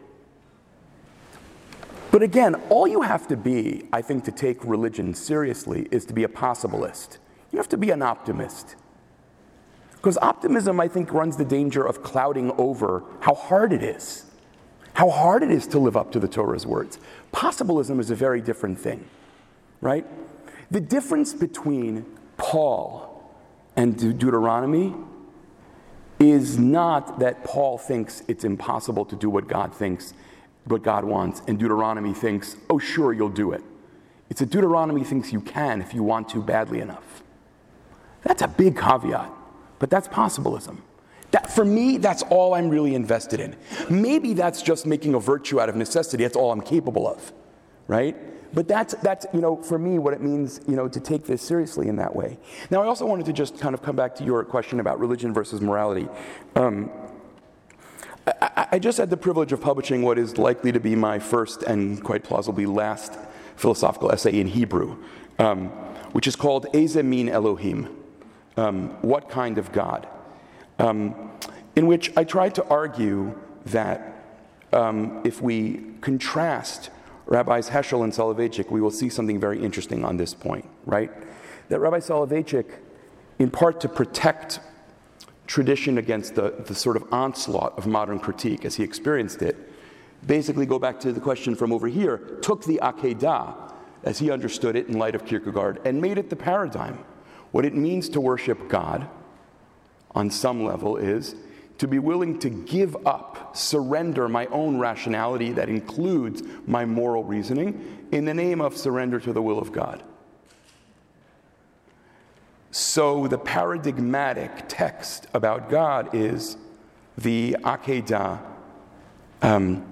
But again, all you have to be, I think, to take religion seriously is to be a possibilist. You have to be an optimist. Because optimism, I think, runs the danger of clouding over how hard it is. How hard it is to live up to the Torah's words. Possibilism is a very different thing, right? The difference between Paul and Deuteronomy is not that Paul thinks it's impossible to do what God thinks, what God wants, and Deuteronomy thinks, oh, sure, you'll do it. It's that Deuteronomy thinks you can if you want to badly enough. That's a big caveat, but that's possibilism. That, for me, that's all I'm really invested in. Maybe that's just making a virtue out of necessity. That's all I'm capable of, right? But that's for me, what it means, to take this seriously in that way. Now, I also wanted to just kind of come back to your question about religion versus morality. I just had the privilege of publishing what is likely to be my first and quite plausibly last philosophical essay in Hebrew, which is called Eze Min Elohim, What Kind of God? In which I tried to argue that if we contrast Rabbis Heschel and Soloveitchik, we will see something very interesting on this point, right? That Rabbi Soloveitchik, in part to protect tradition against the sort of onslaught of modern critique as he experienced it, basically go back to the question from over here, took the Akedah, as he understood it in light of Kierkegaard, and made it the paradigm. What it means to worship God, on some level, is to be willing to give up, surrender my own rationality that includes my moral reasoning in the name of surrender to the will of God. So the paradigmatic text about God is the Akedah in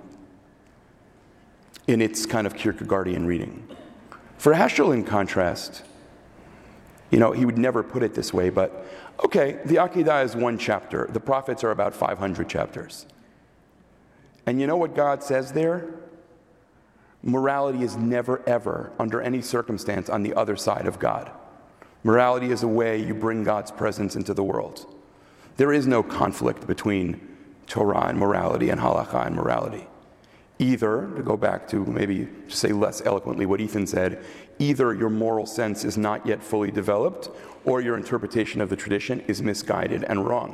its kind of Kierkegaardian reading. For Heschel, in contrast, he would never put it this way, but okay, the Akedah is one chapter. The prophets are about 500 chapters. And you know what God says there? Morality is never, ever, under any circumstance, on the other side of God. Morality is a way you bring God's presence into the world. There is no conflict between Torah and morality and halakha and morality. Either, to go back to maybe to say less eloquently what Ethan said, either your moral sense is not yet fully developed or your interpretation of the tradition is misguided and wrong.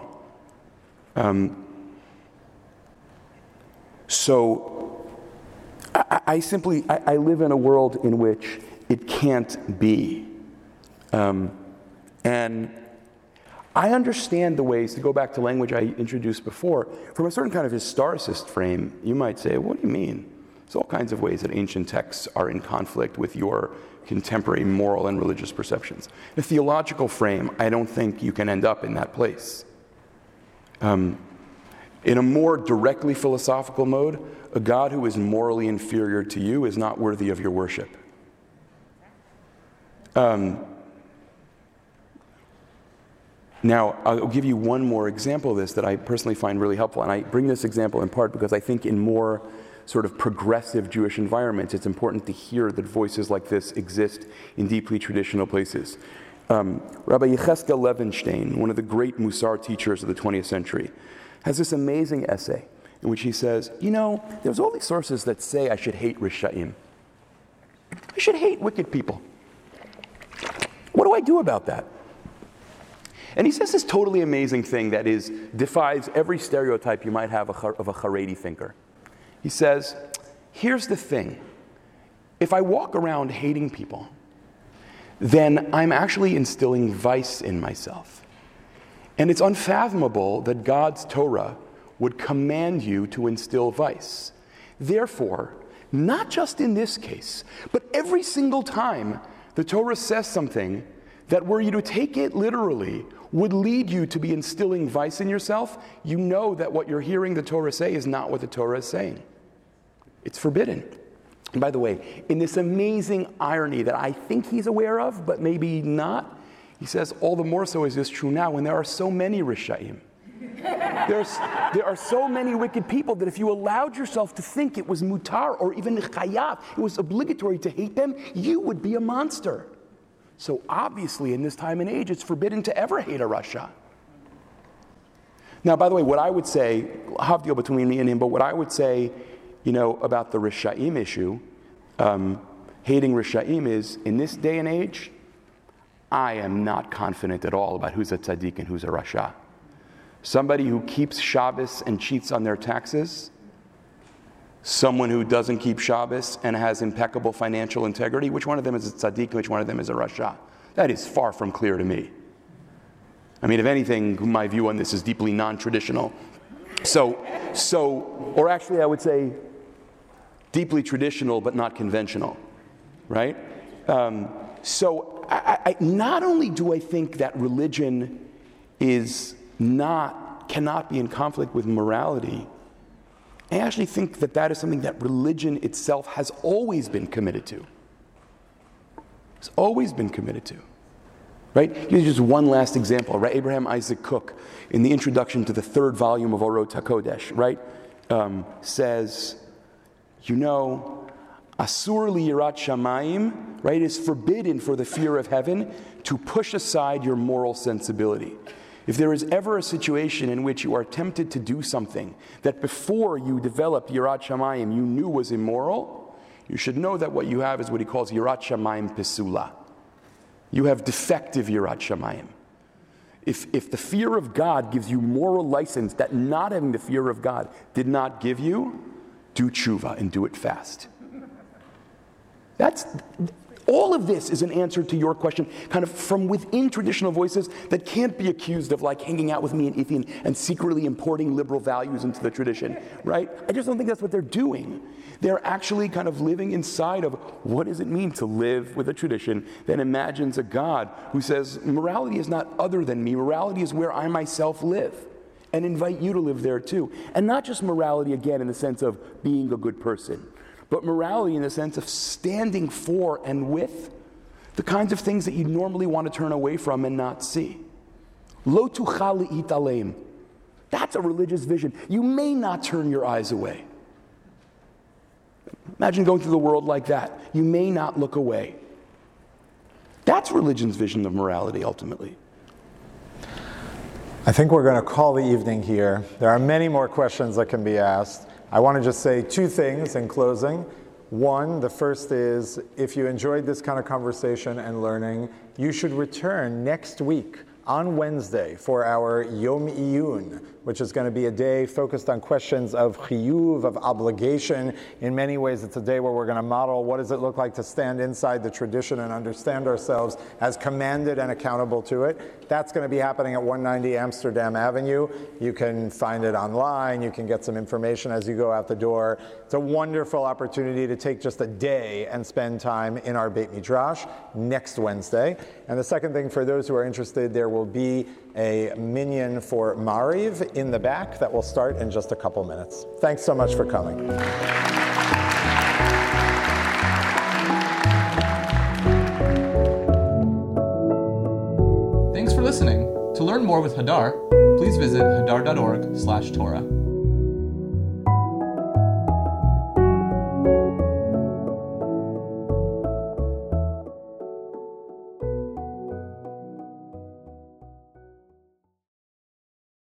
So I live in a world in which it can't be. And I understand the ways, to go back to language I introduced before, from a certain kind of historicist frame, you might say, what do you mean? There's all kinds of ways that ancient texts are in conflict with your contemporary moral and religious perceptions. In a theological frame, I don't think you can end up in that place. In a more directly philosophical mode, a God who is morally inferior to you is not worthy of your worship. Now, I'll give you one more example of this that I personally find really helpful. And I bring this example in part because I think in more sort of progressive Jewish environments, it's important to hear that voices like this exist in deeply traditional places. Rabbi Yecheskel Levenstein, one of the great Musar teachers of the 20th century, has this amazing essay in which he says, there's all these sources that say I should hate Risha'im. I should hate wicked people. What do I do about that? And he says this totally amazing thing that defies every stereotype you might have of a Haredi thinker. He says, here's the thing. If I walk around hating people, then I'm actually instilling vice in myself. And it's unfathomable that God's Torah would command you to instill vice. Therefore, not just in this case, but every single time the Torah says something that were you to take it literally would lead you to be instilling vice in yourself, you know that what you're hearing the Torah say is not what the Torah is saying. It's forbidden. And by the way, in this amazing irony that I think he's aware of, but maybe not, he says, all the more so is this true now when there are so many Risha'im. There are so many wicked people that if you allowed yourself to think it was mutar or even chayav, it was obligatory to hate them, you would be a monster. So obviously, in this time and age, it's forbidden to ever hate a Rasha. Now, by the way, what I would say, havdil between me and him, but what I would say, about the Risha'im issue, hating Risha'im is, in this day and age, I am not confident at all about who's a tzaddik and who's a Rasha. Somebody who keeps Shabbos and cheats on their taxes, someone who doesn't keep Shabbos and has impeccable financial integrity, which one of them is a tzaddik and which one of them is a rasha? That is far from clear to me. I mean, if anything, my view on this is deeply non-traditional. Or actually I would say deeply traditional but not conventional, right? So not only do I think that religion cannot be in conflict with morality, I actually think that is something that religion itself has always been committed to. It's always been committed to. Right? Here's just one last example, right? Abraham Isaac Cook, in the introduction to the third volume of Orot HaKodesh, right, says, Asur liyirat shamayim, right? It is forbidden for the fear of heaven to push aside your moral sensibility. If there is ever a situation in which you are tempted to do something that before you developed yirat shamayim you knew was immoral, you should know that what you have is what he calls yirat shamayim pesula. You have defective yirat shamayim. If the fear of God gives you moral license that not having the fear of God did not give you, do tshuva and do it fast. All of this is an answer to your question, kind of from within traditional voices that can't be accused of like hanging out with me and Ethan and secretly importing liberal values into the tradition, right? I just don't think that's what they're doing. They're actually kind of living inside of what does it mean to live with a tradition that imagines a God who says morality is not other than me, morality is where I myself live, and invite you to live there too. And not just morality, again, in the sense of being a good person, but morality in the sense of standing for and with the kinds of things that you normally want to turn away from and not see. Lo tuchal li'italeim. That's a religious vision. You may not turn your eyes away. Imagine going through the world like that. You may not look away. That's religion's vision of morality, ultimately. I think we're going to call the evening here. There are many more questions that can be asked. I want to just say two things in closing. One, the first is, if you enjoyed this kind of conversation and learning, you should return next week on Wednesday for our Yom Iyun, which is going to be a day focused on questions of chiyuv, of obligation. In many ways, it's a day where we're going to model what does it look like to stand inside the tradition and understand ourselves as commanded and accountable to it. That's going to be happening at 190 Amsterdam Avenue. You can find it online. You can get some information as you go out the door. It's a wonderful opportunity to take just a day and spend time in our Beit Midrash next Wednesday. And the second thing, for those who are interested, there will be a minyan for Mariv in the back that will start in just a couple minutes. Thanks so much for coming. Thanks for listening. To learn more with Hadar, please visit hadar.org/Torah.